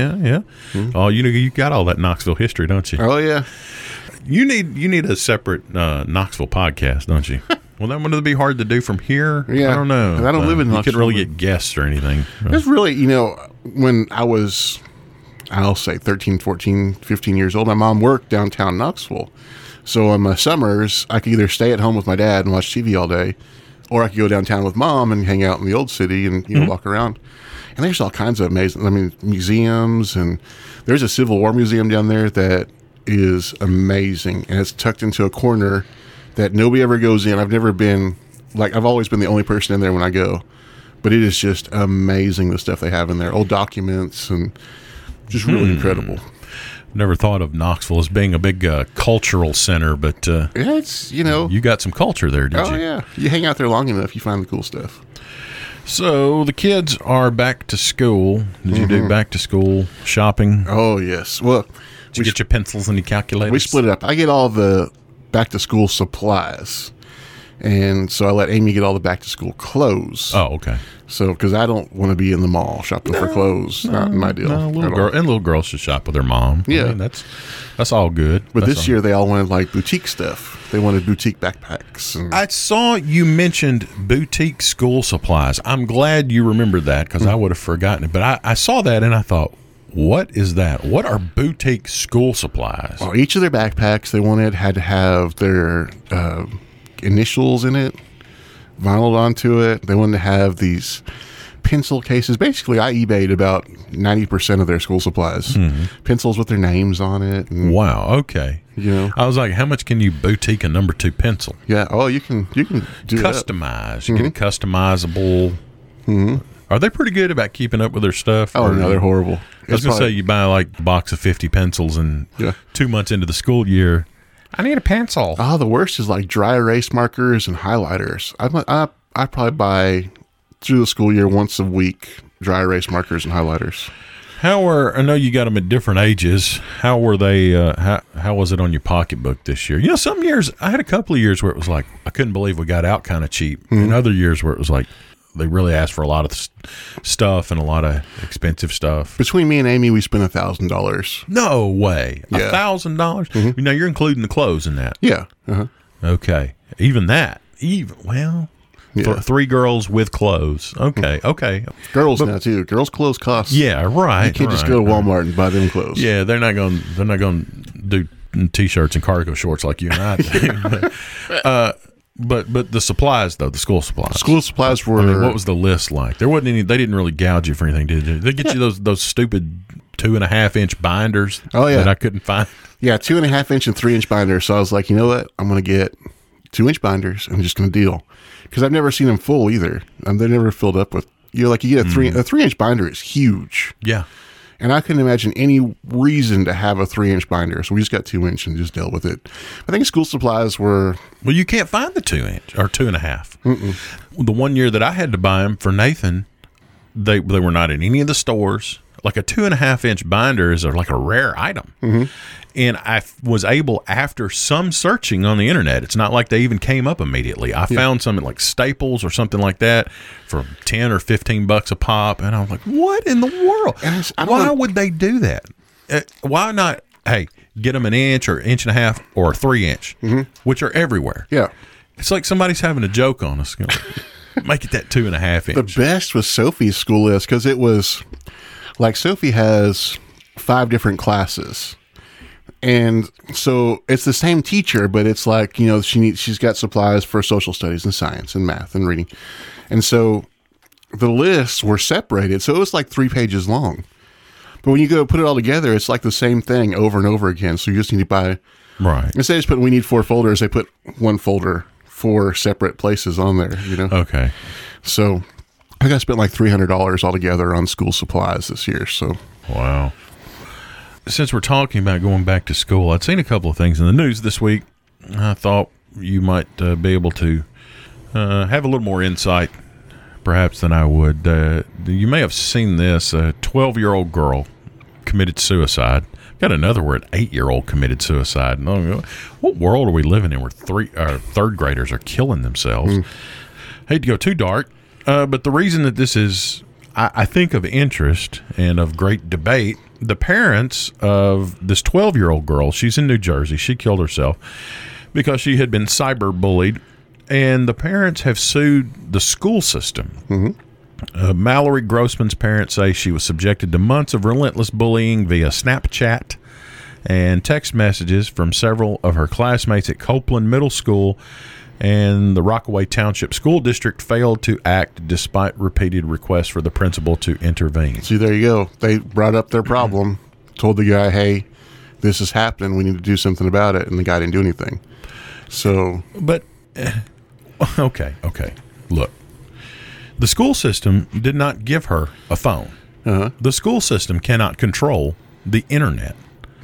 Speaker 1: Oh, you got all that Knoxville history, don't you?
Speaker 2: Oh, yeah.
Speaker 1: You need a separate Knoxville podcast, don't you? Well, that would be hard to do from here.
Speaker 2: Yeah.
Speaker 1: I don't know.
Speaker 2: I don't live in Knoxville.
Speaker 1: You couldn't really get guests or anything.
Speaker 2: It's really, when I was, I'll say 13, 14, 15 years old, my mom worked downtown Knoxville. So on my summers, I could either stay at home with my dad and watch TV all day, or I could go downtown with Mom and hang out in the old city and walk around. And there's all kinds of amazing, museums, and there's a Civil War museum down there that is amazing, and it's tucked into a corner that nobody ever goes in. I've never been, I've always been the only person in there when I go. But it is just amazing, the stuff they have in there. Old documents and just really incredible.
Speaker 1: Never thought of Knoxville as being a big cultural center, but
Speaker 2: yeah, it's,
Speaker 1: you got some culture there, did you?
Speaker 2: Oh, yeah. You hang out there long enough, you find the cool stuff.
Speaker 1: So the kids are back to school. Did you do back to school shopping?
Speaker 2: Oh, yes. Well,
Speaker 1: did you get your pencils and your calculators?
Speaker 2: We split it up. I get all the back-to-school supplies, and so I let Amy get all the back-to-school clothes.
Speaker 1: Oh, okay.
Speaker 2: So, because I don't want to be in the mall shopping for clothes. Not my deal.
Speaker 1: No, little girls should shop with their mom.
Speaker 2: Yeah.
Speaker 1: I mean, that's all good.
Speaker 2: But this year, they all wanted, boutique stuff. They wanted boutique backpacks. And
Speaker 1: I saw you mentioned boutique school supplies. I'm glad you remembered that, because I would have forgotten it. But I saw that, and I thought, what is that? What are boutique school supplies?
Speaker 2: Well, each of their backpacks they wanted had to have their initials in it, vinyled onto it. They wanted to have these pencil cases. Basically, I eBayed about 90% of their school supplies. Pencils with their names on it. And,
Speaker 1: wow. Okay. I was like, how much can you boutique a number 2 pencil?
Speaker 2: Yeah. Oh, you can do
Speaker 1: customize. You get a customizable. Are they pretty good about keeping up with their stuff?
Speaker 2: Oh, no, they're horrible.
Speaker 1: I was going to say, you buy a box of 50 pencils, and 2 months into the school year, I need a pencil.
Speaker 2: Oh, the worst is dry erase markers and highlighters. I probably buy through the school year once a week dry erase markers and highlighters.
Speaker 1: I know you got them at different ages. How were they? How was it on your pocketbook this year? Some years, I had a couple of years where it was like, I couldn't believe we got out kind of cheap. And other years where it was like, they really asked for a lot of stuff and a lot of expensive stuff.
Speaker 2: Between me and Amy, we spent $1,000.
Speaker 1: No way.
Speaker 2: Yeah.
Speaker 1: $1,000? Now, you're including the clothes in that.
Speaker 2: Yeah.
Speaker 1: Okay. Even that. Yeah. 3 girls with clothes. Okay.
Speaker 2: Girls now too. Girls' clothes cost.
Speaker 1: Yeah, right.
Speaker 2: You can't just go to Walmart and buy them clothes.
Speaker 1: Yeah, they're not going to do T-shirts and cargo shorts like you and I do. But the supplies, though, the school supplies.
Speaker 2: School supplies were.
Speaker 1: What was the list like? There wasn't any. They didn't really gouge you for anything, did they? They get you those stupid 2.5-inch binders.
Speaker 2: Oh, yeah.
Speaker 1: That I couldn't find.
Speaker 2: Yeah, 2.5-inch and 3-inch binders. So I was like, you know what? I'm going to get 2-inch binders. I'm just going to deal, because I've never seen them full either. They're never filled up with. You get a 3-inch binder is huge.
Speaker 1: Yeah.
Speaker 2: And I couldn't imagine any reason to have a 3-inch binder. So we just got 2-inch and just dealt with it. I think school supplies were.
Speaker 1: Well, you can't find the 2-inch or 2.5. The one year that I had to buy them for Nathan, they were not in any of the stores. like a 2.5-inch binder is like a rare item.
Speaker 2: Mm-hmm.
Speaker 1: And I was able, after some searching on the internet, it's not like they even came up immediately. I found some at like Staples or something like that for $10 or $15 a pop. And I was like, what in the world? Why would they do that? Why not, hey, get them an inch or inch and a half or a 3-inch, which are everywhere.
Speaker 2: Yeah.
Speaker 1: It's like somebody's having a joke on us. Make it that 2.5 inch.
Speaker 2: The best with Sophie's school is because it was like Sophie has 5 different classes. And so it's the same teacher, but it's like, she's got supplies for social studies and science and math and reading. And so the lists were separated. So it was like 3 pages long. But when you go put it all together, it's like the same thing over and over again. So you just need to buy,
Speaker 1: right.
Speaker 2: Instead of just putting, we need 4 folders, they put 1 folder, 4 separate places on there,
Speaker 1: Okay.
Speaker 2: So I think I spent like $300 altogether on school supplies this year. So,
Speaker 1: wow. Since we're talking about going back to school, I'd seen a couple of things in the news this week. I thought you might be able to have a little more insight, perhaps, than I would. You may have seen this. A 12-year-old girl committed suicide. Got another where an 8-year-old committed suicide. What world are we living in where third graders are killing themselves? Hate to go too dark, but the reason that this is, I think, of interest and of great debate, the parents of this 12-year-old girl, she's in New Jersey. She killed herself because she had been cyberbullied, and the parents have sued the school system. Mallory Grossman's parents say she was subjected to months of relentless bullying via Snapchat and text messages from several of her classmates at Copeland Middle School, and the Rockaway Township School District failed to act despite repeated requests for the principal to intervene.
Speaker 2: See, there you go. They brought up their problem, told the guy, hey, this is happening. We need to do something about it. And the guy didn't do anything. So.
Speaker 1: But, okay. Look, the school system did not give her a phone. The school system cannot control the internet.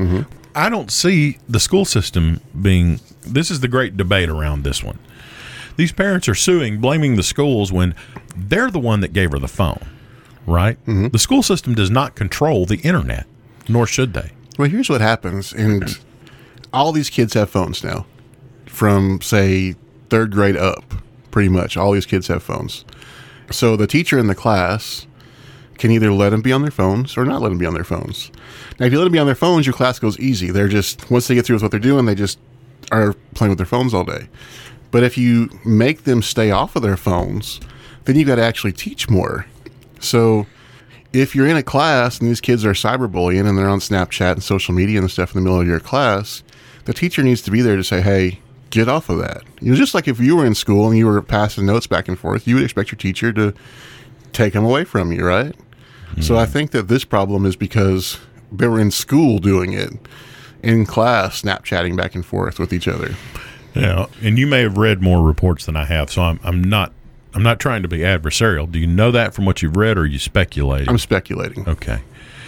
Speaker 1: I don't see the school system being, this is the great debate around this one. These parents are suing, blaming the schools when they're the one that gave her the phone, right? The school system does not control the internet, nor should they.
Speaker 2: Well, here's what happens. And all these kids have phones now from, say, 3rd grade up, pretty much. All these kids have phones. So the teacher in the class can either let them be on their phones or not let them be on their phones. Now, if you let them be on their phones, your class goes easy. They're just, once they get through with what they're doing, they just are playing with their phones all day. But if you make them stay off of their phones, then you got to actually teach more. So if you're in a class and these kids are cyberbullying and they're on Snapchat and social media and stuff in the middle of your class, the teacher needs to be there to say, hey, get off of that. Just like if you were in school and you were passing notes back and forth, you would expect your teacher to take them away from you, right? So I think that this problem is because they were in school doing it, in class, Snapchatting back and forth with each other.
Speaker 1: Yeah, and you may have read more reports than I have, so I'm not trying to be adversarial. Do you know that from what you've read, or are you speculating?
Speaker 2: I'm speculating.
Speaker 1: Okay.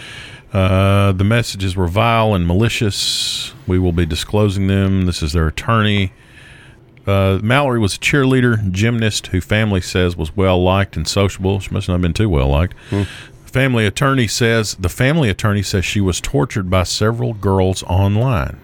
Speaker 1: The messages were vile and malicious. We will be disclosing them. This is their attorney. Mallory was a cheerleader, gymnast, who family says was well-liked and sociable. She must not have been too well-liked. The family attorney says she was tortured by several girls online.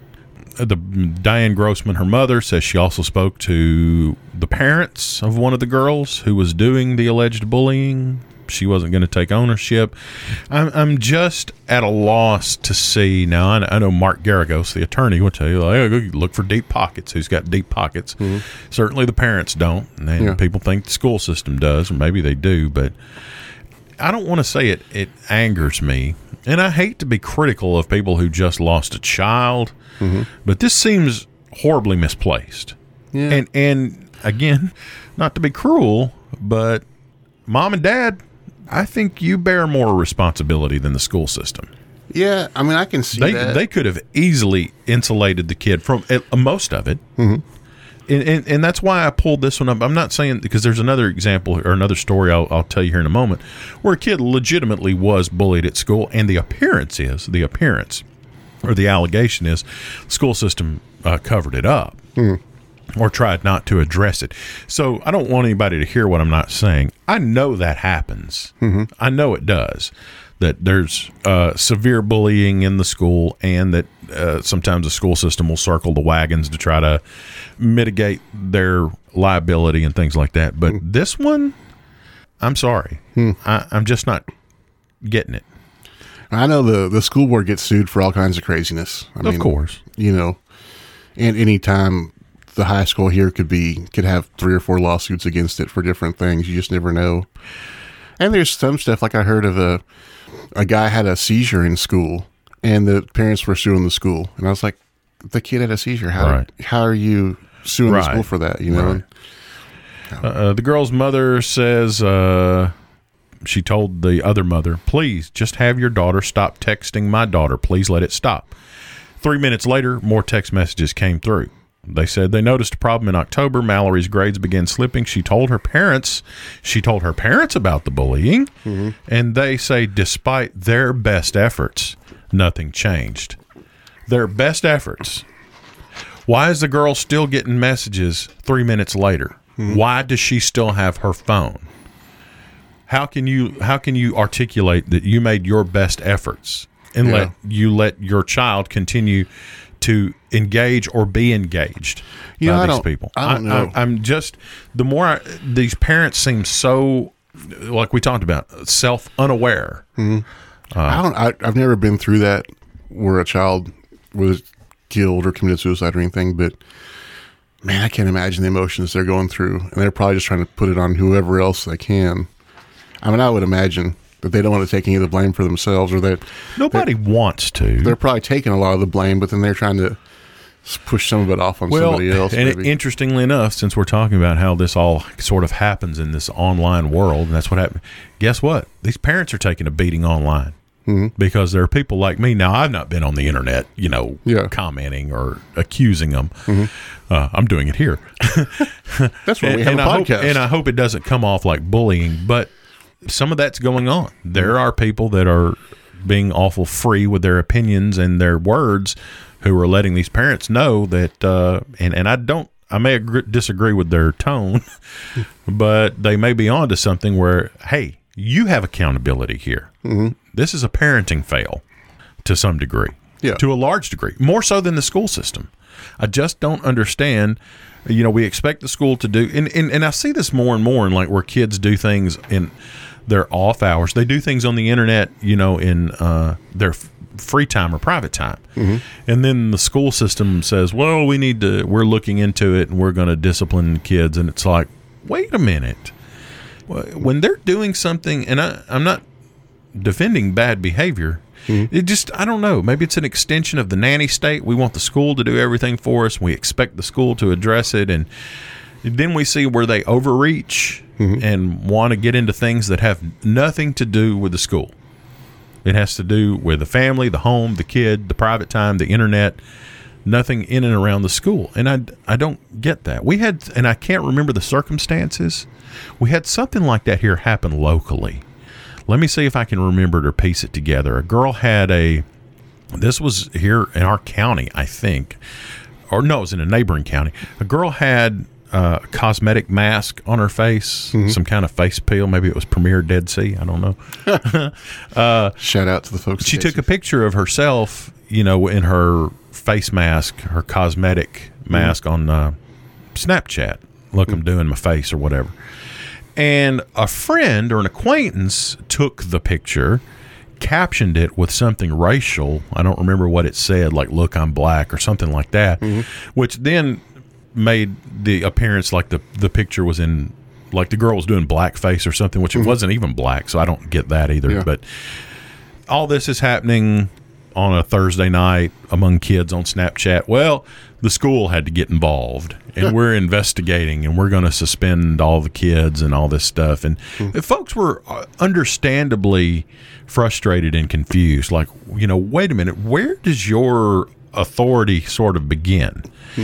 Speaker 1: Diane Grossman, her mother, says she also spoke to the parents of one of the girls who was doing the alleged bullying. She wasn't going to take ownership. I'm just at a loss to see. Now, I know Mark Garagos, the attorney, will tell you, look for deep pockets. Who's got deep pockets? Certainly the parents don't. And people think the school system does, or maybe they do. But I don't want to say it angers me. And I hate to be critical of people who just lost a child. But this seems horribly misplaced. And again, not to be cruel, but mom and dad, I think you bear more responsibility than the school system.
Speaker 2: Yeah, I mean, I can see that.
Speaker 1: They could have easily insulated the kid from most of it. And that's why I pulled this one up. I'm not saying, because there's another example or another story I'll tell you here in a moment, where a kid legitimately was bullied at school, and the allegation is the school system covered it up. Or tried not to address it. So I don't want anybody to hear what I'm not saying. I know that happens. I know it does. that there's severe bullying in the school, and that sometimes the school system will circle the wagons to try to mitigate their liability and things like that. But this one, I'm sorry. I'm just not getting it.
Speaker 2: I know the school board gets sued for all kinds of craziness.
Speaker 1: Of course.
Speaker 2: And any time the high school here could have 3 or 4 lawsuits against it for different things. You just never know. And there's some stuff, like I heard of a guy had a seizure in school, and the parents were suing the school. And I was like, the kid had a seizure. How are you suing the school for that?
Speaker 1: The girl's mother says she told the other mother, please just have your daughter stop texting my daughter. Please let it stop. 3 minutes later, more text messages came through. They said they noticed a problem in October. Mallory's grades began slipping. She told her parents about the bullying, and they say despite their best efforts, nothing changed. Their best efforts. Why is the girl still getting messages 3 minutes later? Why does she still have her phone? How can you articulate that you made your best efforts and let your child continue to engage or be engaged by these people?
Speaker 2: I don't know.
Speaker 1: I'm just, the more these parents seem so, like we talked about, self-unaware.
Speaker 2: I've never been through that where a child was killed or committed suicide or anything, but man, I can't imagine the emotions they're going through, and they're probably just trying to put it on whoever else they can. I mean, I would imagine that they don't want to take any of the blame for themselves, or that
Speaker 1: nobody wants to.
Speaker 2: They're probably taking a lot of the blame, but then they're trying to push some of it off on somebody else.
Speaker 1: And interestingly enough, since we're talking about how this all sort of happens in this online world, and that's what happened, guess what? These parents are taking a beating online. Because there are people like me. Now, I've not been on the internet, commenting or accusing them. I'm doing it here.
Speaker 2: That's why we have a podcast.
Speaker 1: I hope it doesn't come off like bullying, but some of that's going on. There are people that are being awful free with their opinions and their words who are letting these parents know that, I may disagree with their tone, but they may be onto something where, hey, you have accountability here. This is a parenting fail to some degree, to a large degree, more so than the school system. I just don't understand. We expect the school to do, and I see this more and more in like where kids do things in their off hours. They do things on the internet, in their free time or private time. And then the school system says, well, we're looking into it and we're going to discipline kids. And it's like, wait a minute. When they're doing something, and I'm not defending bad behavior, it just, I don't know, maybe it's an extension of the nanny state. We want the school to do everything for us. We expect the school to address it. And then we see where they overreach and want to get into things that have nothing to do with the school. It has to do with the family, the home, the kid, the private time, the internet, nothing in and around the school. And I don't get that. We had, and I can't remember the circumstances, we had something like that here happen locally. Let me see if I can remember it or piece it together. A girl had this was here in our county, I think, or no, it was in a neighboring county. A girl had a cosmetic mask on her face, some kind of face peel. Maybe it was Premier Dead Sea. I don't know.
Speaker 2: Shout out to the folks.
Speaker 1: She took a picture of herself, in her face mask, her cosmetic mask on Snapchat. Look, I'm doing my face or whatever. And a friend or an acquaintance took the picture, captioned it with something racial. I don't remember what it said, like, look, I'm black or something like that, which then made the appearance like the picture was in, like the girl was doing blackface or something, which it wasn't even black, so I don't get that either. Yeah. But all this is happening on a Thursday night among kids on Snapchat. Well, the school had to get involved, and we're investigating, and we're going to suspend all the kids and all this stuff. And folks were understandably frustrated and confused. Like, wait a minute, where does your authority sort of begin?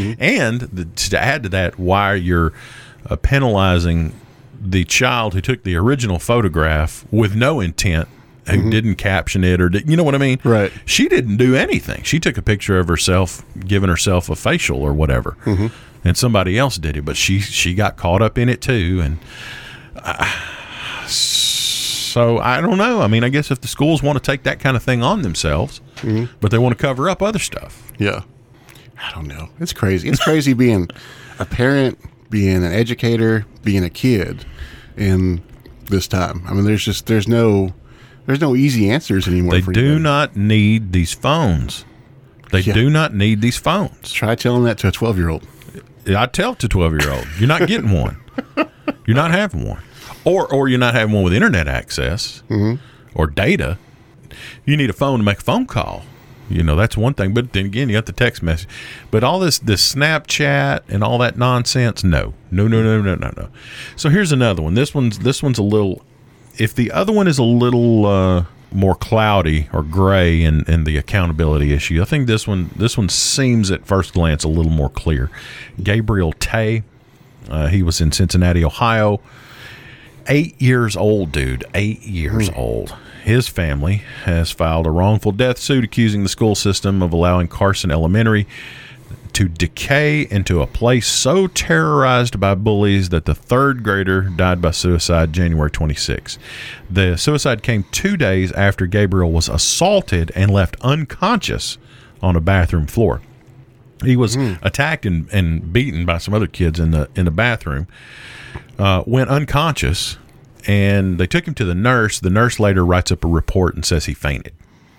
Speaker 1: And to add to that, why you're penalizing the child who took the original photograph with no intent, who didn't caption it, or you know what I mean?
Speaker 2: Right.
Speaker 1: She didn't do anything. She took a picture of herself, giving herself a facial or whatever, and somebody else did it. But she got caught up in it too, and So I don't know. I mean, I guess if the schools want to take that kind of thing on themselves, but they want to cover up other stuff.
Speaker 2: Yeah. I don't know. It's crazy. It's crazy being a parent, being an educator, being a kid in this time. I mean, there's no easy answers anymore.
Speaker 1: They do not need these phones. They do not need these phones.
Speaker 2: Try telling that to a 12-year-old.
Speaker 1: I tell it to 12-year-old. You're not getting one. You're not having one. Or you're not having one with internet access or data. You need a phone to make a phone call. You know, that's one thing. But then again, you got the text message. But all this Snapchat and all that nonsense, no. So here's another one. This one's a little, if the other one is a little more cloudy or gray in the accountability issue, I think this one seems at first glance a little more clear. Gabriel Tay, he was in Cincinnati, Ohio. 8 years old, dude. 8 years old. His family has filed a wrongful death suit accusing the school system of allowing Carson Elementary to decay into a place so terrorized by bullies that the third grader died by suicide January 26. The suicide came 2 days after Gabriel was assaulted and left unconscious on a bathroom floor. He was attacked and beaten by some other kids in the bathroom, went unconscious, and they took him to the nurse. The nurse later writes up a report and says he fainted.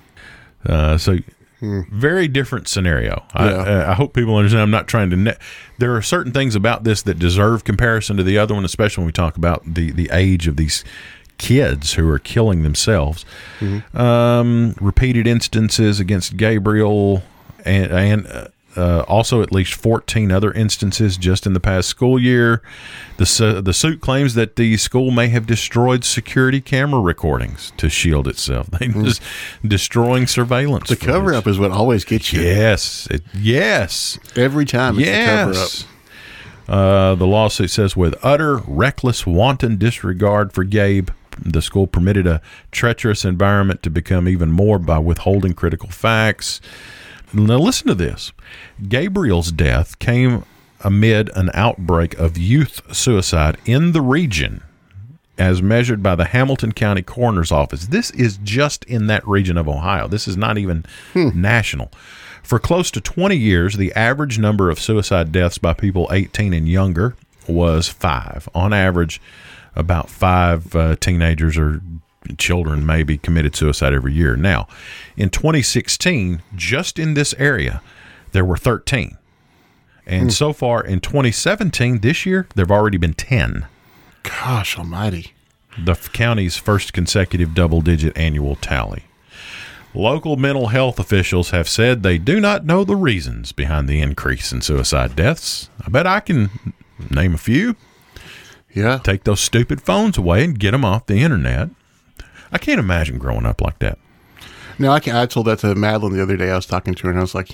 Speaker 1: Very different scenario.
Speaker 2: Yeah.
Speaker 1: I hope people understand. I'm not trying to. There are certain things about this that deserve comparison to the other one, especially when we talk about the age of these kids who are killing themselves. Repeated instances against Gabriel and also at least 14 other instances just in the past school year. The suit claims that the school may have destroyed security camera recordings to shield itself. They just destroying surveillance.
Speaker 2: The cover-up is what always gets you.
Speaker 1: Yes.
Speaker 2: Every time it's the
Speaker 1: cover-up. The lawsuit says, with utter, reckless, wanton disregard for Gabe, the school permitted a treacherous environment to become even more by withholding critical facts. Now listen to this. Gabriel's death came amid an outbreak of youth suicide in the region as measured by the Hamilton County Coroner's Office. This is just in that region of Ohio. This is not even national. For close to 20 years, the average number of suicide deaths by people 18 and younger was 5. On average, about 5 teenagers or children maybe committed suicide every year. Now, in 2016, just in this area, there were 13. And so far in 2017, this year, there have already been 10.
Speaker 2: Gosh almighty.
Speaker 1: The county's first consecutive double-digit annual tally. Local mental health officials have said they do not know the reasons behind the increase in suicide deaths. I bet I can name a few.
Speaker 2: Yeah.
Speaker 1: Take those stupid phones away and get them off the internet. I can't imagine growing up like that.
Speaker 2: No, I told that to Madeline the other day. I was talking to her, and I was like,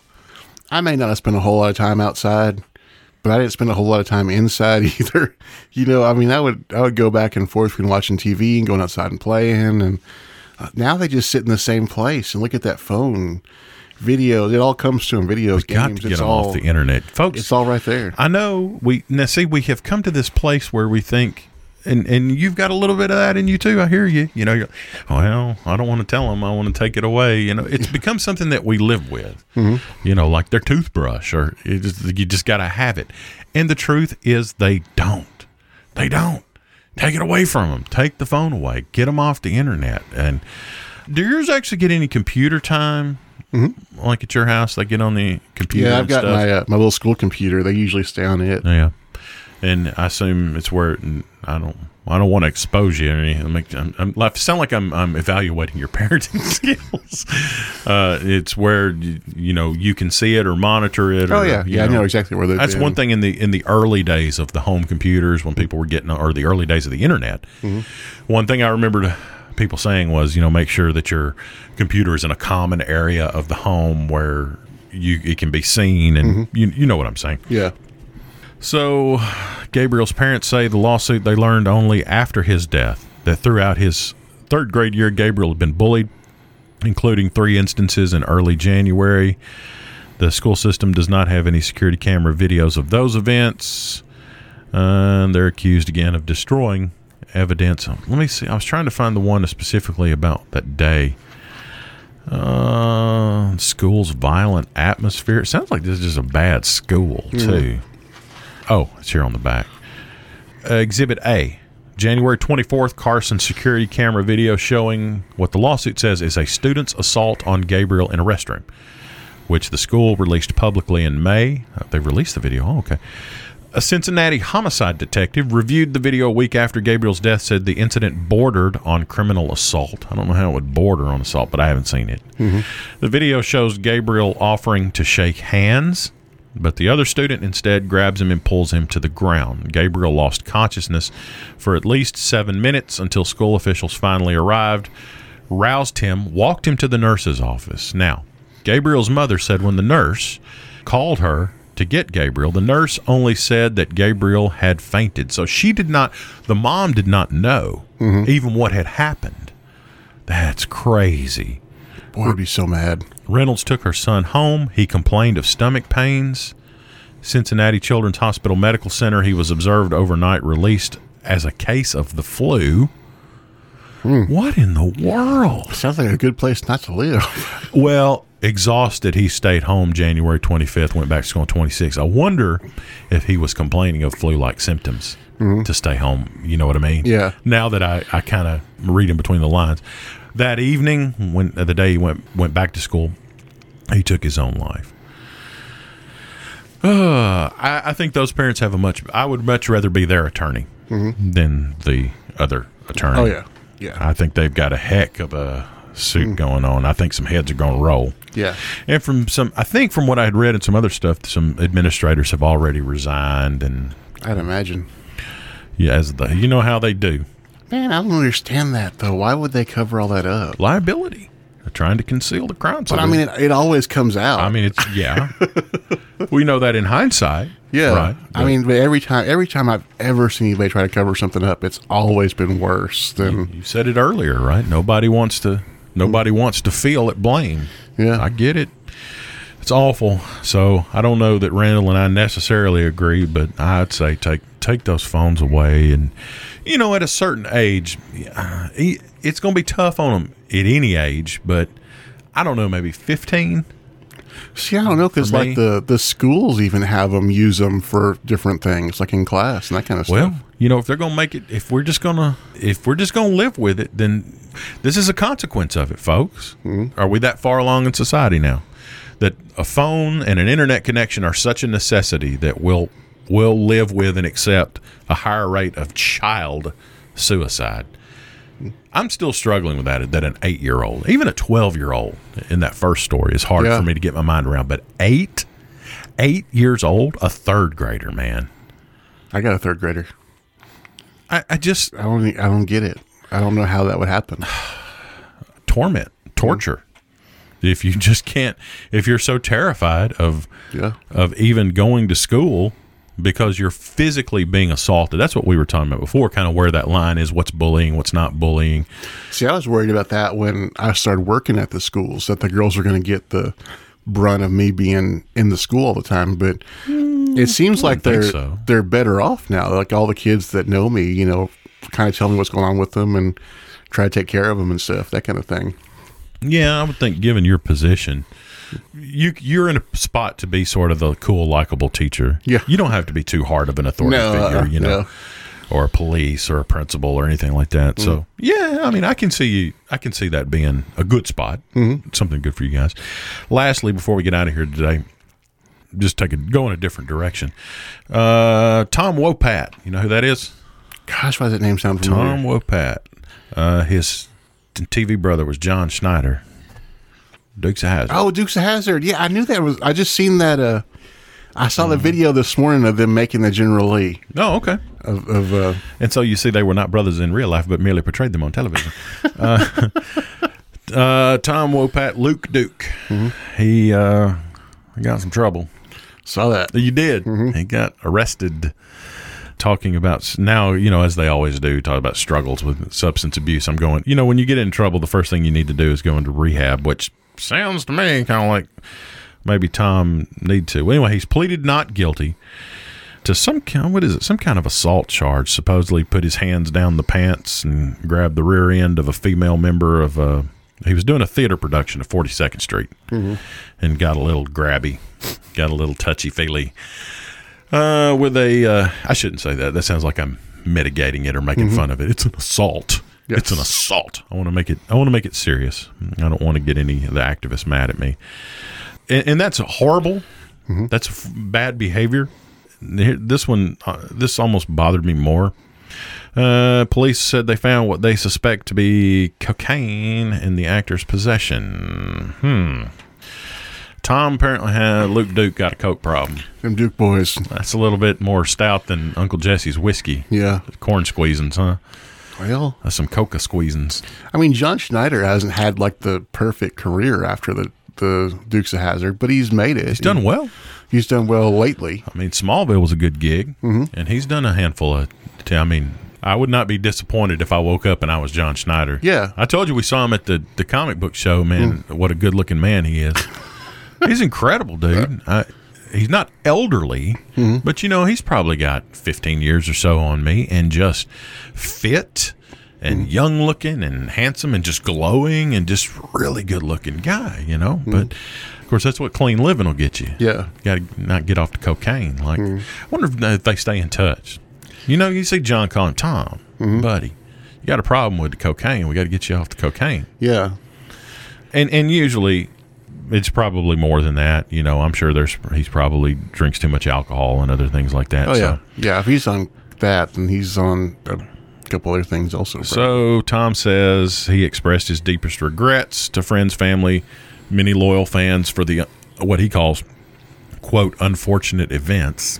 Speaker 2: I may not have spent a whole lot of time outside, but I didn't spend a whole lot of time inside either. I would go back and forth between watching TV and going outside and playing. And now they just sit in the same place and look at that phone. Video, it all comes to them. Videos,
Speaker 1: games. Got to get them off the internet, folks.
Speaker 2: It's all right there.
Speaker 1: I know. We have come to this place where we think. And you've got a little bit of that in you too. I hear you. You're, well, I don't want to tell them. I want to take it away. It's become something that we live with. Like their toothbrush, or you just got to have it. And the truth is, they don't. They don't. Take it away from them. Take the phone away. Get them off the internet. And do yours actually get any computer time? Like at your house, they get on the computer.
Speaker 2: Yeah, I've got my little school computer. They usually stay on it.
Speaker 1: Yeah. And I assume it's where I don't want to expose you or anything. I sound like I'm evaluating your parenting skills. It's where you can see it or monitor it.
Speaker 2: I know exactly where they're.
Speaker 1: That's one thing in the early days of the home computers when people were getting, or the early days of the internet. One thing I remember people saying was, make sure that your computer is in a common area of the home where it can be seen, and you know what I'm saying.
Speaker 2: Yeah.
Speaker 1: So, Gabriel's parents say the lawsuit they learned only after his death, that throughout his third grade year, Gabriel had been bullied, including 3 instances in early January. The school system does not have any security camera videos of those events. And they're accused again of destroying evidence. Let me see. I was trying to find the one specifically about that day. School's violent atmosphere. It sounds like this is just a bad school, too. Oh, it's here on the back. Exhibit A. January 24th, Carson security camera video showing what the lawsuit says is a student's assault on Gabriel in a restroom, which the school released publicly in May. They released the video. Oh, okay. A Cincinnati homicide detective reviewed the video a week after Gabriel's death, said the incident bordered on criminal assault. I don't know how it would border on assault, but I haven't seen it. The video shows Gabriel offering to shake hands, but the other student instead grabs him and pulls him to the ground. Gabriel lost consciousness for at least 7 minutes until school officials finally arrived, roused him, walked him to the nurse's office. Now, Gabriel's mother said when the nurse called her to get Gabriel, the nurse only said that Gabriel had fainted. So the mom did not know even what had happened. That's crazy.
Speaker 2: Boy, I'd be so mad.
Speaker 1: Reynolds took her son home. He complained of stomach pains. Cincinnati Children's Hospital Medical Center, he was observed overnight, released as a case of the flu. What in the world?
Speaker 2: Sounds like a good place not to live.
Speaker 1: Well, exhausted, he stayed home January 25th, went back to school on 26th. I wonder if he was complaining of flu-like symptoms to stay home. You know what I mean?
Speaker 2: Yeah.
Speaker 1: Now that I kind of read in between the lines. That evening, the day he went back to school, he took his own life. I think those parents have I would much rather be their attorney than the other attorney.
Speaker 2: Oh, yeah. Yeah.
Speaker 1: I think they've got a heck of a suit going on. I think some heads are going to roll.
Speaker 2: Yeah.
Speaker 1: And I think from what I had read and some other stuff, some administrators have already resigned. And
Speaker 2: I'd imagine.
Speaker 1: Yeah, you know how they do.
Speaker 2: Man, I don't understand that, though. Why would they cover all that up?
Speaker 1: Liability. They're trying to conceal the crime.
Speaker 2: But, I mean, it always comes out.
Speaker 1: I mean, we know that in hindsight.
Speaker 2: Yeah.
Speaker 1: Right.
Speaker 2: I mean, but every time I've ever seen anybody try to cover something up, it's always been worse than...
Speaker 1: You said it earlier, right? Nobody wants to feel at blame.
Speaker 2: Yeah.
Speaker 1: I get it. It's awful. So I don't know that Randall and I necessarily agree, but I'd say take those phones away. And, at a certain age, it's going to be tough on them at any age, but I don't know, maybe 15.
Speaker 2: See, I don't know, because like the schools even have them use them for different things, like in class and that kind of stuff.
Speaker 1: Well, if they're going to make it, if we're just going to live with it, then this is a consequence of it, folks. Are we that far along in society now that a phone and an internet connection are such a necessity that we'll live with and accept a higher rate of child suicide? I'm still struggling with that an 8-year-old, even a 12-year-old in that first story is hard for me to get my mind around. But 8 years old, a third grader, man.
Speaker 2: I got a third grader.
Speaker 1: I
Speaker 2: don't get it. I don't know how that would happen.
Speaker 1: Torment, torture. If you just can't, if you're so terrified of even going to school because you're physically being assaulted. That's what we were talking about before, kind of where that line is, what's bullying, what's not bullying.
Speaker 2: See, I was worried about that when I started working at the schools, that the girls are going to get the brunt of me being in the school all the time. But it seems like they're better off now. Like all the kids that know me, kind of tell me what's going on with them and try to take care of them and stuff, that kind of thing.
Speaker 1: Yeah, I would think given your position, you're in a spot to be sort of the cool, likable teacher.
Speaker 2: Yeah.
Speaker 1: You don't have to be too hard of an authority figure, or a police or a principal or anything like that. So, yeah, I mean, I can see that being a good spot, something good for you guys. Lastly, before we get out of here today, just go in a different direction. Tom Wopat, you know who that is?
Speaker 2: Gosh, why does that name sound familiar?
Speaker 1: Tom Wopat. His TV brother was John Schneider. Dukes of Hazzard.
Speaker 2: Oh, Dukes of Hazzard. Yeah, I knew that was. I just seen that. I saw the video this morning of them making the General Lee.
Speaker 1: Oh, okay. And so you see, they were not brothers in real life, but merely portrayed them on television. Tom Wopat, Luke Duke. He got some trouble.
Speaker 2: Saw that.
Speaker 1: You did. He got arrested. Talking about now, as they always do, talk about struggles with substance abuse. I'm going, when you get in trouble, the first thing you need to do is go into rehab, which sounds to me kind of like maybe Tom need to. Well, anyway, he's pleaded not guilty. to some kind of assault charge. Supposedly put his hands down the pants and grabbed the rear end of a female member of he was doing a theater production of 42nd Street and got a little grabby, got a little touchy-feely with a, I shouldn't say that. That sounds like I'm mitigating it or making fun of it. It's an assault. Yes. It's an assault. I want to make it serious. I don't want to get any of the activists mad at me. And that's horrible. That's bad behavior. This one, this almost bothered me more. Police said they found what they suspect to be cocaine in the actor's possession. Tom apparently had Luke Duke got a coke problem.
Speaker 2: Them Duke boys.
Speaker 1: That's a little bit more stout than Uncle Jesse's whiskey.
Speaker 2: Yeah.
Speaker 1: Corn squeezins, huh?
Speaker 2: Well,
Speaker 1: that's some coca squeezins.
Speaker 2: I mean, John Schneider hasn't had like the perfect career after the Dukes of Hazzard, but he's made it.
Speaker 1: He's done well.
Speaker 2: He's done well lately.
Speaker 1: I mean, Smallville was a good gig, and he's done a handful of. I would not be disappointed if I woke up and I was John Schneider.
Speaker 2: Yeah.
Speaker 1: I told you we saw him at the comic book show, man. What a good-looking man he is. He's incredible, dude. He's not elderly, but, he's probably got 15 years or so on me and just fit and young-looking and handsome and just glowing and just really good-looking guy, But, of course, that's what clean living will get you.
Speaker 2: Yeah.
Speaker 1: You got to not get off the cocaine. Like, I wonder if they stay in touch. You see John calling Tom, buddy, you got a problem with the cocaine. We got to get you off the cocaine.
Speaker 2: Yeah.
Speaker 1: And usually it's probably more than that. I'm sure he's probably drinks too much alcohol and other things like that.
Speaker 2: Oh, yeah. Yeah, if he's on that, then he's on a couple other things also. Probably.
Speaker 1: So Tom says he expressed his deepest regrets to friends, family, many loyal fans for the what he calls, quote, unfortunate events,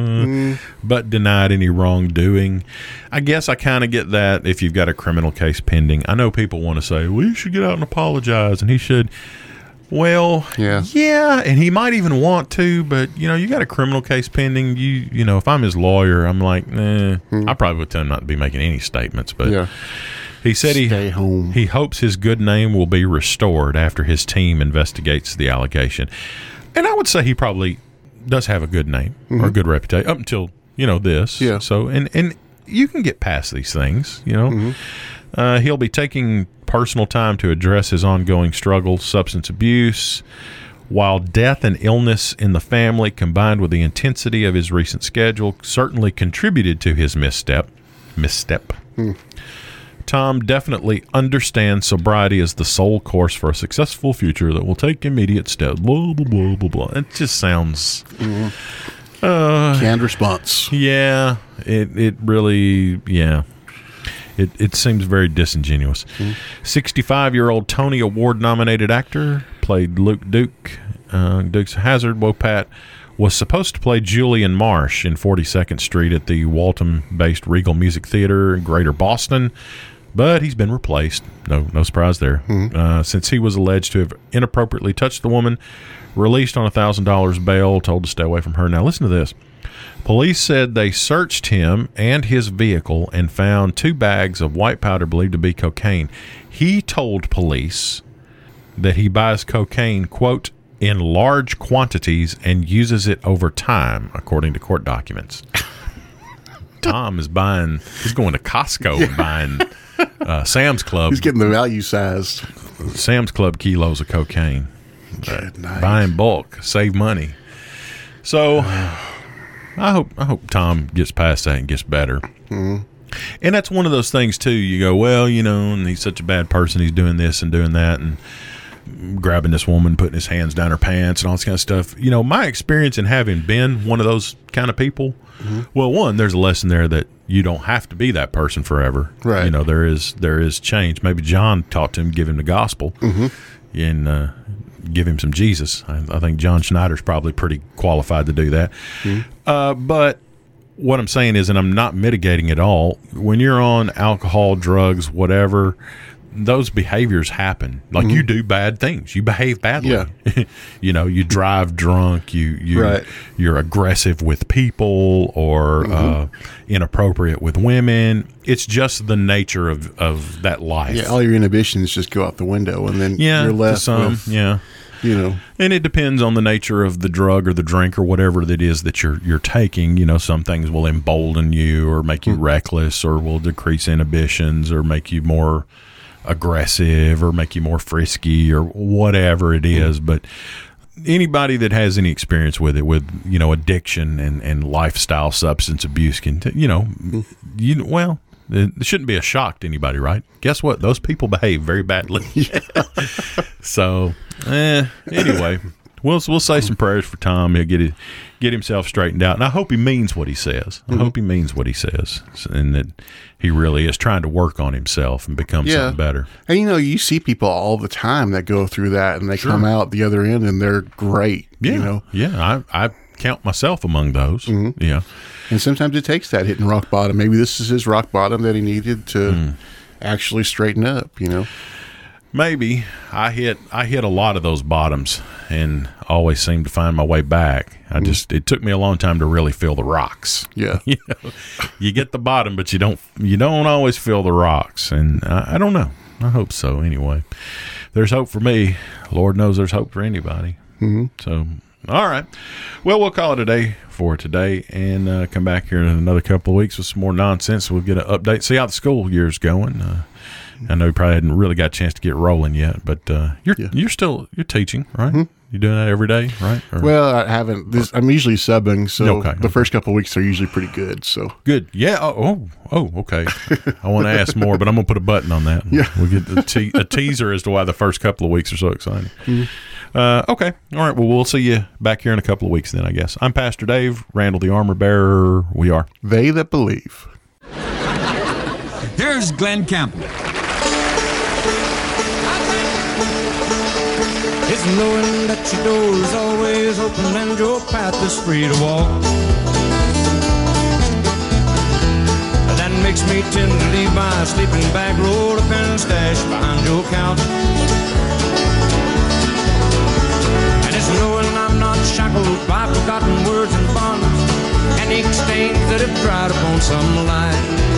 Speaker 1: but denied any wrongdoing. I guess I kind of get that if you've got a criminal case pending. I know people want to say, well, you should get out and apologize, and he should. Well, yeah, and he might even want to, but, you got a criminal case pending. If I'm his lawyer, I'm like, I probably would tell him not to be making any statements, but he said
Speaker 2: Stay home.
Speaker 1: He hopes his good name will be restored after his team investigates the allegation. And I would say he probably does have a good name or a good reputation up until, this.
Speaker 2: Yeah.
Speaker 1: So, and you can get past these things, He'll be taking personal time to address his ongoing struggle, substance abuse, while death and illness in the family combined with the intensity of his recent schedule certainly contributed to his misstep. Tom definitely understands sobriety as the sole course for a successful future that will take immediate steps. Blah, blah, blah, blah, blah. It just sounds...
Speaker 2: Canned response.
Speaker 1: Yeah. It really... Yeah. It seems very disingenuous. 65-year-old Tony Award-nominated actor, played Luke Duke, Dukes of Hazzard. Wopat was supposed to play Julian Marsh in 42nd Street at the Waltham-based Regal Music Theater in Greater Boston, but he's been replaced. No surprise there. Since he was alleged to have inappropriately touched the woman, released on $1,000 bail, told to stay away from her. Now listen to this. Police said they searched him and his vehicle and found 2 bags of white powder believed to be cocaine. He told police that he buys cocaine, quote, in large quantities and uses it over time, according to court documents. Tom is he's going to Costco and buying Sam's Club.
Speaker 2: He's getting the value sized.
Speaker 1: Sam's Club kilos of cocaine.
Speaker 2: Good night.
Speaker 1: Buying bulk, save money. So... I hope Tom gets past that and gets better. And that's one of those things, too. You go, well, and he's such a bad person. He's doing this and doing that and grabbing this woman, putting his hands down her pants and all this kind of stuff. My experience in having been one of those kind of people, well, one, there's a lesson there that you don't have to be that person forever.
Speaker 2: Right.
Speaker 1: There is change. Maybe John taught him, give him the gospel and give him some Jesus. I think John Schneider's probably pretty qualified to do that. But what I'm saying is, and I'm not mitigating at all, when you're on alcohol, drugs, whatever, those behaviors happen. Like you do bad things. You behave badly.
Speaker 2: Yeah.
Speaker 1: You drive drunk. You're aggressive with people or inappropriate with women. It's just the nature of that life.
Speaker 2: Yeah, all your inhibitions just go out the window, and then you're left with you know.
Speaker 1: And it depends on the nature of the drug or the drink or whatever that is that you're taking. You know, some things will embolden you or make you reckless, or will decrease inhibitions or make you more aggressive or make you more frisky or whatever it is. But anybody that has any experience with it, with, you know, addiction and lifestyle substance abuse can, well, it shouldn't be a shock to anybody, right? Guess what? Those people behave very badly. So, anyway, we'll say some prayers for Tom. He'll get himself straightened out, and I hope he means what he says. I hope he means what he says, and that he really is trying to work on himself and become something better.
Speaker 2: And you know, you see people all the time that go through that, and they come out the other end, and they're great.
Speaker 1: Yeah,
Speaker 2: you know?
Speaker 1: Yeah. I count myself among those. Yeah.
Speaker 2: And sometimes it takes that hitting rock bottom. Maybe this is his rock bottom that he needed to actually straighten up, you know?
Speaker 1: Maybe. I hit a lot of those bottoms and always seemed to find my way back. It took me a long time to really feel the rocks.
Speaker 2: Yeah.
Speaker 1: You know, you get the bottom, but you don't always feel the rocks. And I don't know. I hope so anyway. There's hope for me. Lord knows there's hope for anybody. So, all right. Well, we'll call it a day for today and come back here in another couple of weeks with some more nonsense. We'll get an update, see how the school year's going. I know you probably hadn't really got a chance to get rolling yet, but you're teaching, right? You're doing that every day, right? Or?
Speaker 2: Well, I haven't. I'm usually subbing, so the first couple of weeks are usually pretty good. So
Speaker 1: good, yeah. Oh, okay. I want to ask more, but I'm gonna put a button on that.
Speaker 2: Yeah,
Speaker 1: we'll get a teaser as to why the first couple of weeks are so exciting. Okay, all right. Well, we'll see you back here in a couple of weeks then, I guess. I'm Pastor Dave, Randall the Armor Bearer. We are
Speaker 2: They That Believe.
Speaker 3: Here's Glenn Campbell.
Speaker 4: It's knowing that your door is always open and your path is free to walk. That makes me tend to leave my sleeping bag rolled up and stashed behind your couch. And it's knowing I'm not shackled by forgotten words and bonds and ink stains that have dried upon some line.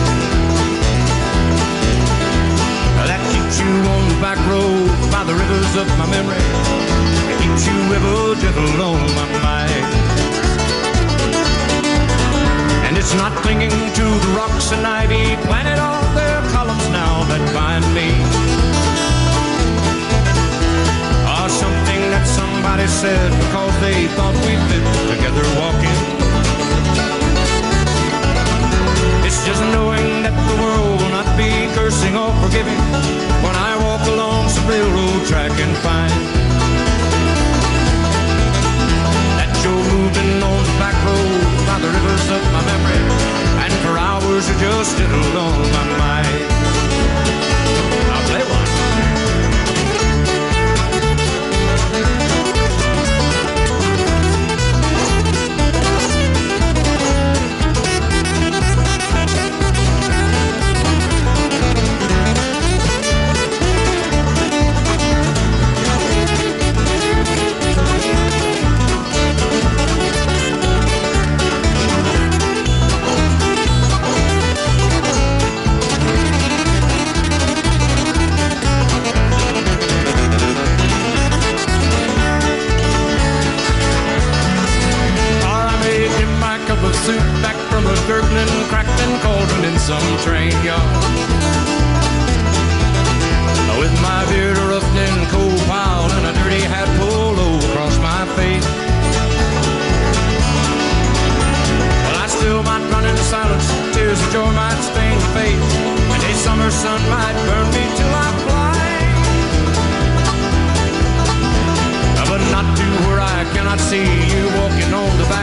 Speaker 4: That keeps you on the back road by the rivers of my memory. It keeps you ever gentle on my mind. And it's not clinging to the rocks and ivy planted on their columns now that bind me, or something that somebody said because they thought we fit together walking. It's just knowing that the world will not be cursing or forgiving when I walk along some railroad track and find that you're moving on the back road by the rivers of my memory, and for hours you're just settled on my mind. I'll play one. Soup back from a gurgling, crackling cauldron in some train yard, with my beard roughed and coal piled and a dirty hat pulled over across my face. Well, I still might run in silence, tears of joy might stain my face, and a summer sun might burn me till I fly, but not to where I cannot see you walking on the